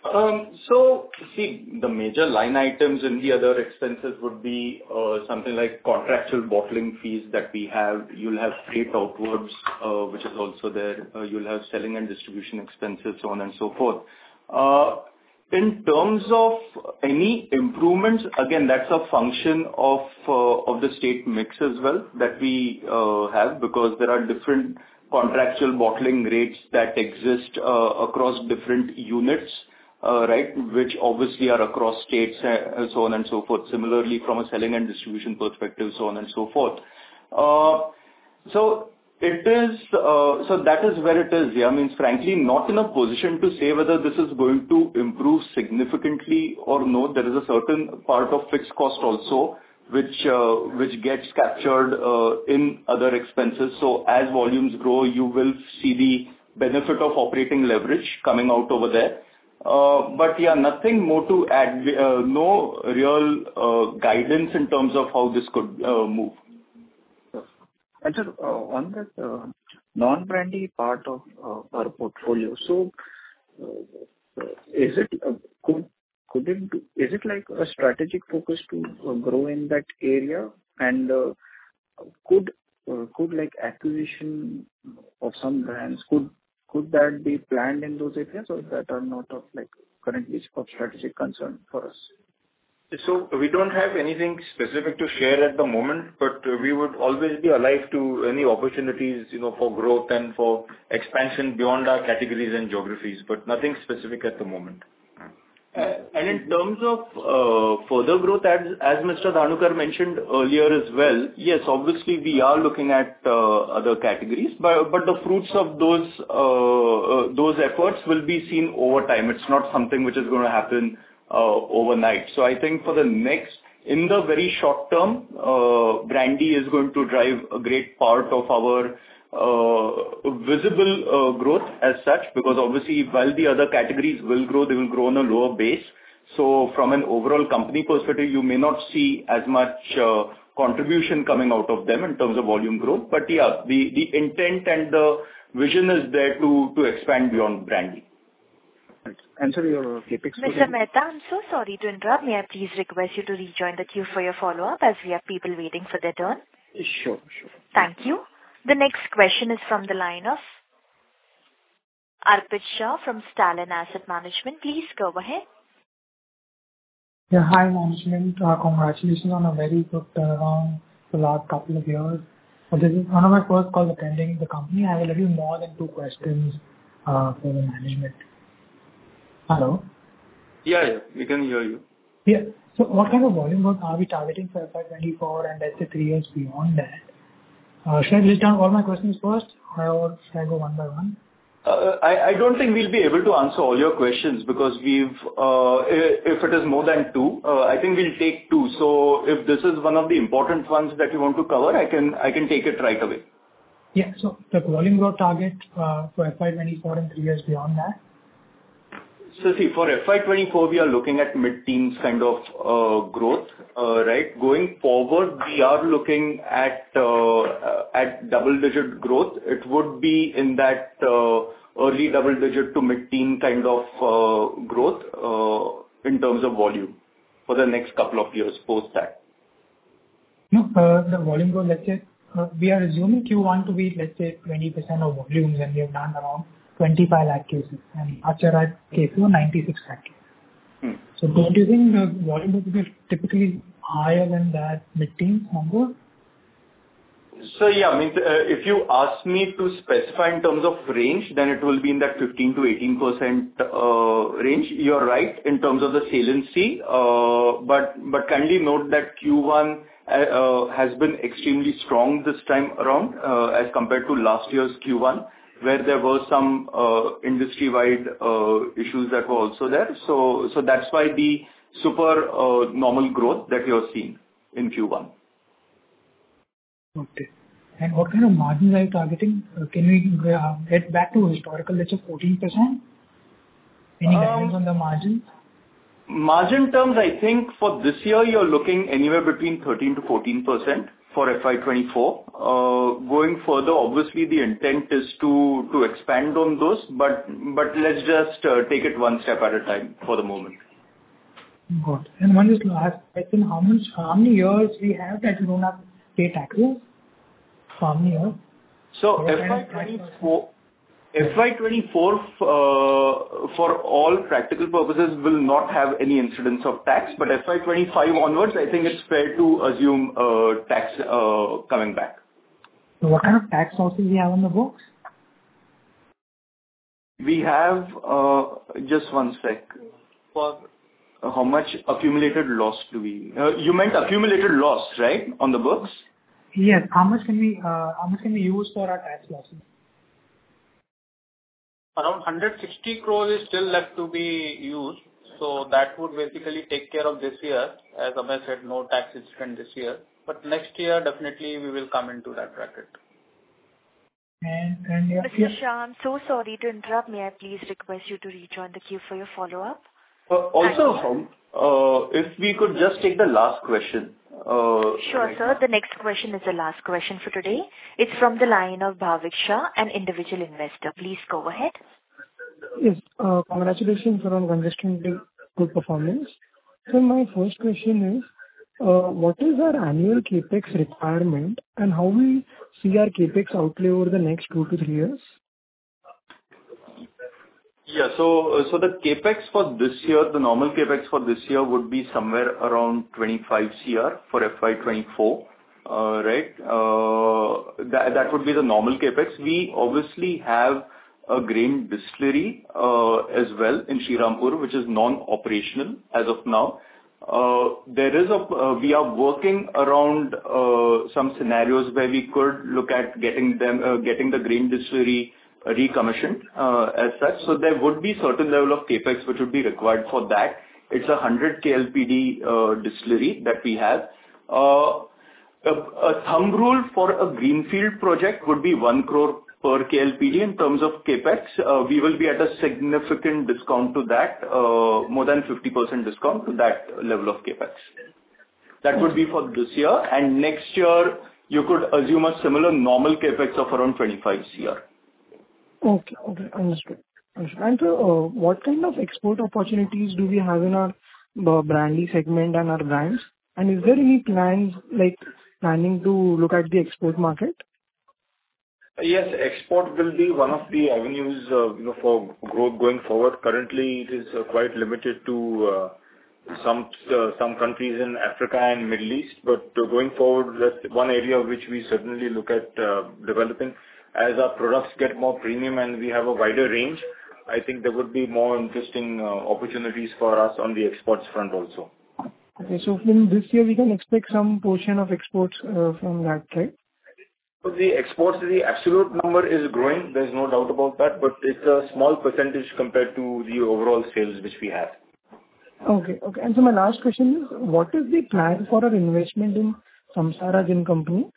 Um, so, see, the major line items in the other expenses would be uh, something like contractual bottling fees that we have. You'll have freight outwards, uh, which is also there. Uh, you'll have selling and distribution expenses, so on and so forth. Uh, in terms of any improvements, again, that's a function of uh, of the state mix as well that we uh, have, because there are different contractual bottling rates that exist uh, across different units. Uh, right, which obviously are across states and so on and so forth. Similarly, from a selling and distribution perspective, so on and so forth. Uh, so it is, uh, so that is where it is. Yeah, means frankly, not in a position to say whether this is going to improve significantly or no. There is a certain part of fixed cost also, which uh, which gets captured uh, in other expenses. So as volumes grow, you will see the benefit of operating leverage coming out over there. Uh, But yeah, nothing more to add. Uh, No real uh, guidance in terms of how this could uh, move. And sir, uh, on that uh, non-brandy part of uh, our portfolio, so uh, is it uh, could could it do, is it like a strategic focus to uh, grow in that area, and uh, could uh, could like acquisition of some brands could could that be planned in those areas, or that are not of like currently of strategic concern for us? So we don't have anything specific to share at the moment, but uh, we would always be alive to any opportunities, you know, for growth and for expansion beyond our categories and geographies, but nothing specific at the moment. Uh, and in terms of uh, further growth, as, as Mister Dhanukar mentioned earlier as well, yes, obviously we are looking at uh, other categories, but, but the fruits of those uh, uh, those efforts will be seen over time. It's not something which is going to happen uh, overnight. So I think for the next, in the very short term, uh, brandy is going to drive a great part of our Uh, visible uh, growth as such, because obviously while the other categories will grow, they will grow on a lower base. So from an overall company perspective, you may not see as much uh, contribution coming out of them in terms of volume growth. But yeah, the, the intent and the vision is there to, to expand beyond brandy. Answer your capex. Mister Mehta, I'm so sorry to interrupt. May I please request you to rejoin the queue for your follow-up, as we have people waiting for their turn? Sure, sure. Thank you. The next question is from the line of Arpit Shah from Stallion Asset Management. Please go ahead. Yeah, hi management. Uh, congratulations on a very good turnaround for the last couple of years. Uh, this is one of my first calls attending the company. I have a little more than two questions uh, for the management. Hello? Yeah, yeah, we can hear you. Yeah. So what kind of volume growth are we targeting for F Y twenty-four and let's say three years beyond that? Uh, should I list down all my questions first, or should I go one by one? Uh, I, I don't think we'll be able to answer all your questions, because we've, uh, if it is more than two, uh, I think we'll take two. So if this is one of the important ones that you want to cover, I can, I can take it right away. Yeah. So the volume growth target uh, for F Y twenty-four and three years beyond that? So see, for F Y twenty-four, we are looking at mid-teens kind of uh, growth, uh, right? Going forward, we are looking at uh, at double-digit growth. It would be in that uh, early double-digit to mid-teen kind of uh, growth uh, in terms of volume for the next couple of years post that. No, uh, the volume growth, let's say, uh, we are assuming Q one to be, let's say, twenty percent of volumes, and we have done around twenty-five lakh cases, and Acharya cases were ninety-six lakh cases. Hmm. So don't you think the volume would be typically higher than that mid-teens number? So yeah, I mean, uh, if you ask me to specify in terms of range, then it will be in that fifteen to eighteen percent uh, range. You're right in terms of the saliency, uh, but but kindly note that Q one uh, uh, has been extremely strong this time around uh, as compared to last year's Q one. Where there were some uh, industry-wide uh, issues that were also there. So, so that's why the super uh, normal growth that you're seeing in Q one. Okay. And what kind of margins are you targeting? Uh, can we uh, get back to historical, let's say fourteen percent? Any um, guidance on the margins? Margin terms, I think for this year, you're looking anywhere between thirteen to fourteen percent. for F Y twenty-four. Uh, going further, obviously the intent is to to expand on those, but but let's just uh, take it one step at a time for the moment. Got it. And one is last question: how much, how many years we have that we don't have to pay taxes? How many years? So F Y twenty-four. F Y twenty-four, uh, for all practical purposes, will not have any incidence of tax, but F Y twenty-five onwards, I think it's fair to assume uh, tax uh, coming back. So what kind of tax losses we have on the books? We have, uh, just one sec. For uh, how much accumulated loss do we... Uh, you meant accumulated loss, right, on the books? Yes. How much can we, uh, how much can we use for our tax losses? Around one hundred sixty crores is still left to be used, so that would basically take care of this year. As Amay said, no tax incident this year, but next year definitely we will come into that bracket. And, and yeah, Mister Shah, I'm so sorry to interrupt. May I please request you to rejoin the queue for your follow-up? Uh, also, uh, if we could just take the last question. Uh, Sure, right sir. now. The next question is the last question for today. It's from the line of Bhavik Shah, an individual investor. Please go ahead. Yes, uh, congratulations on consistently good performance. So my first question is, uh, what is our annual capex requirement and how we see our capex outlay over the next two to three years? Yeah. So uh, so the CapEx for this year, the normal CapEx for this year would be somewhere around twenty-five crore for F Y twenty-four, uh, right? Uh, That that would be the normal CapEx. We obviously have a grain distillery uh, as well in Srirampur, which is non-operational as of now. Uh, There is a uh, we are working around uh, some scenarios where we could look at getting them uh, getting the grain distillery recommissioned uh, as such. So there would be certain level of capex which would be required for that. It's a one hundred K L P D uh, distillery that we have. Uh, a, a thumb rule for a greenfield project would be one crore per K L P D in terms of capex. Uh, we will be at a significant discount to that, uh, more than fifty percent discount to that level of capex. That would be for this year, and next year you could assume a similar normal capex of around twenty-five crore. Okay, okay, understood. Understood. And so, uh, what kind of export opportunities do we have in our uh, brandy segment and our brands? And is there any plans, like planning to look at the export market? Yes, export will be one of the avenues, uh, you know, for growth going forward. Currently, it is uh, quite limited to uh, some uh, some countries in Africa and Middle East, but uh, going forward, that's one area which we certainly look at uh, developing. As our products get more premium and we have a wider range, I think there would be more interesting uh, opportunities for us on the exports front also. Okay, so in this year we can expect some portion of exports uh, from that, right? So the exports, the absolute number is growing, there's no doubt about that, but it's a small percentage compared to the overall sales which we have. Okay, okay. And so my last question is, what is the plan for our investment in Samsara Gin Company?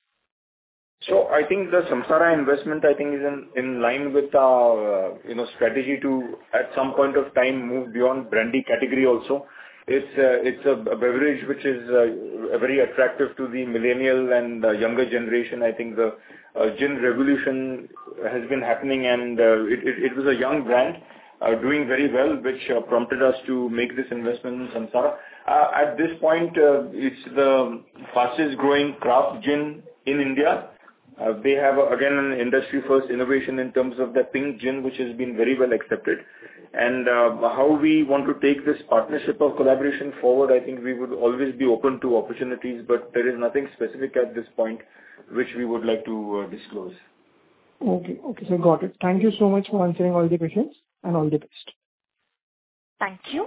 So I think the Samsara investment, I think, is in, in line with our, uh, you know, strategy to, at some point of time, move beyond brandy category also. It's, uh, it's a beverage which is uh, very attractive to the millennial and uh, younger generation. I think the uh, gin revolution has been happening, and uh, it, it, it was a young brand uh, doing very well, which uh, prompted us to make this investment in Samsara. Uh, at this point, uh, it's the fastest growing craft gin in India. Uh, they have, uh, again, an industry-first innovation in terms of the pink gin, which has been very well accepted. And uh, how we want to take this partnership or collaboration forward, I think we would always be open to opportunities, but there is nothing specific at this point which we would like to uh, disclose. Okay, okay, so got it. Thank you so much for answering all the questions, and all the best. Thank you.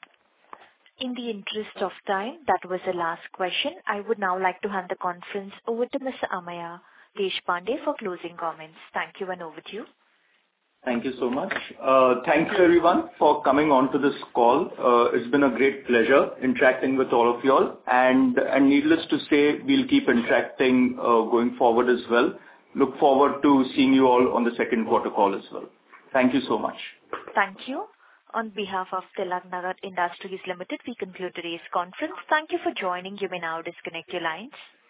In the interest of time, that was the last question. I would now like to hand the conference over to Mister Amaya Deshpande for closing comments. Thank you, and over to you. Thank you so much. Uh, thank you everyone for coming on to this call. Uh, it's been a great pleasure interacting with all of you all. And, and needless to say, we'll keep interacting uh, going forward as well. Look forward to seeing you all on the second quarter call as well. Thank you so much. Thank you. On behalf of Tilak Nagar Industries Limited, we conclude today's conference. Thank you for joining. You may now disconnect your lines.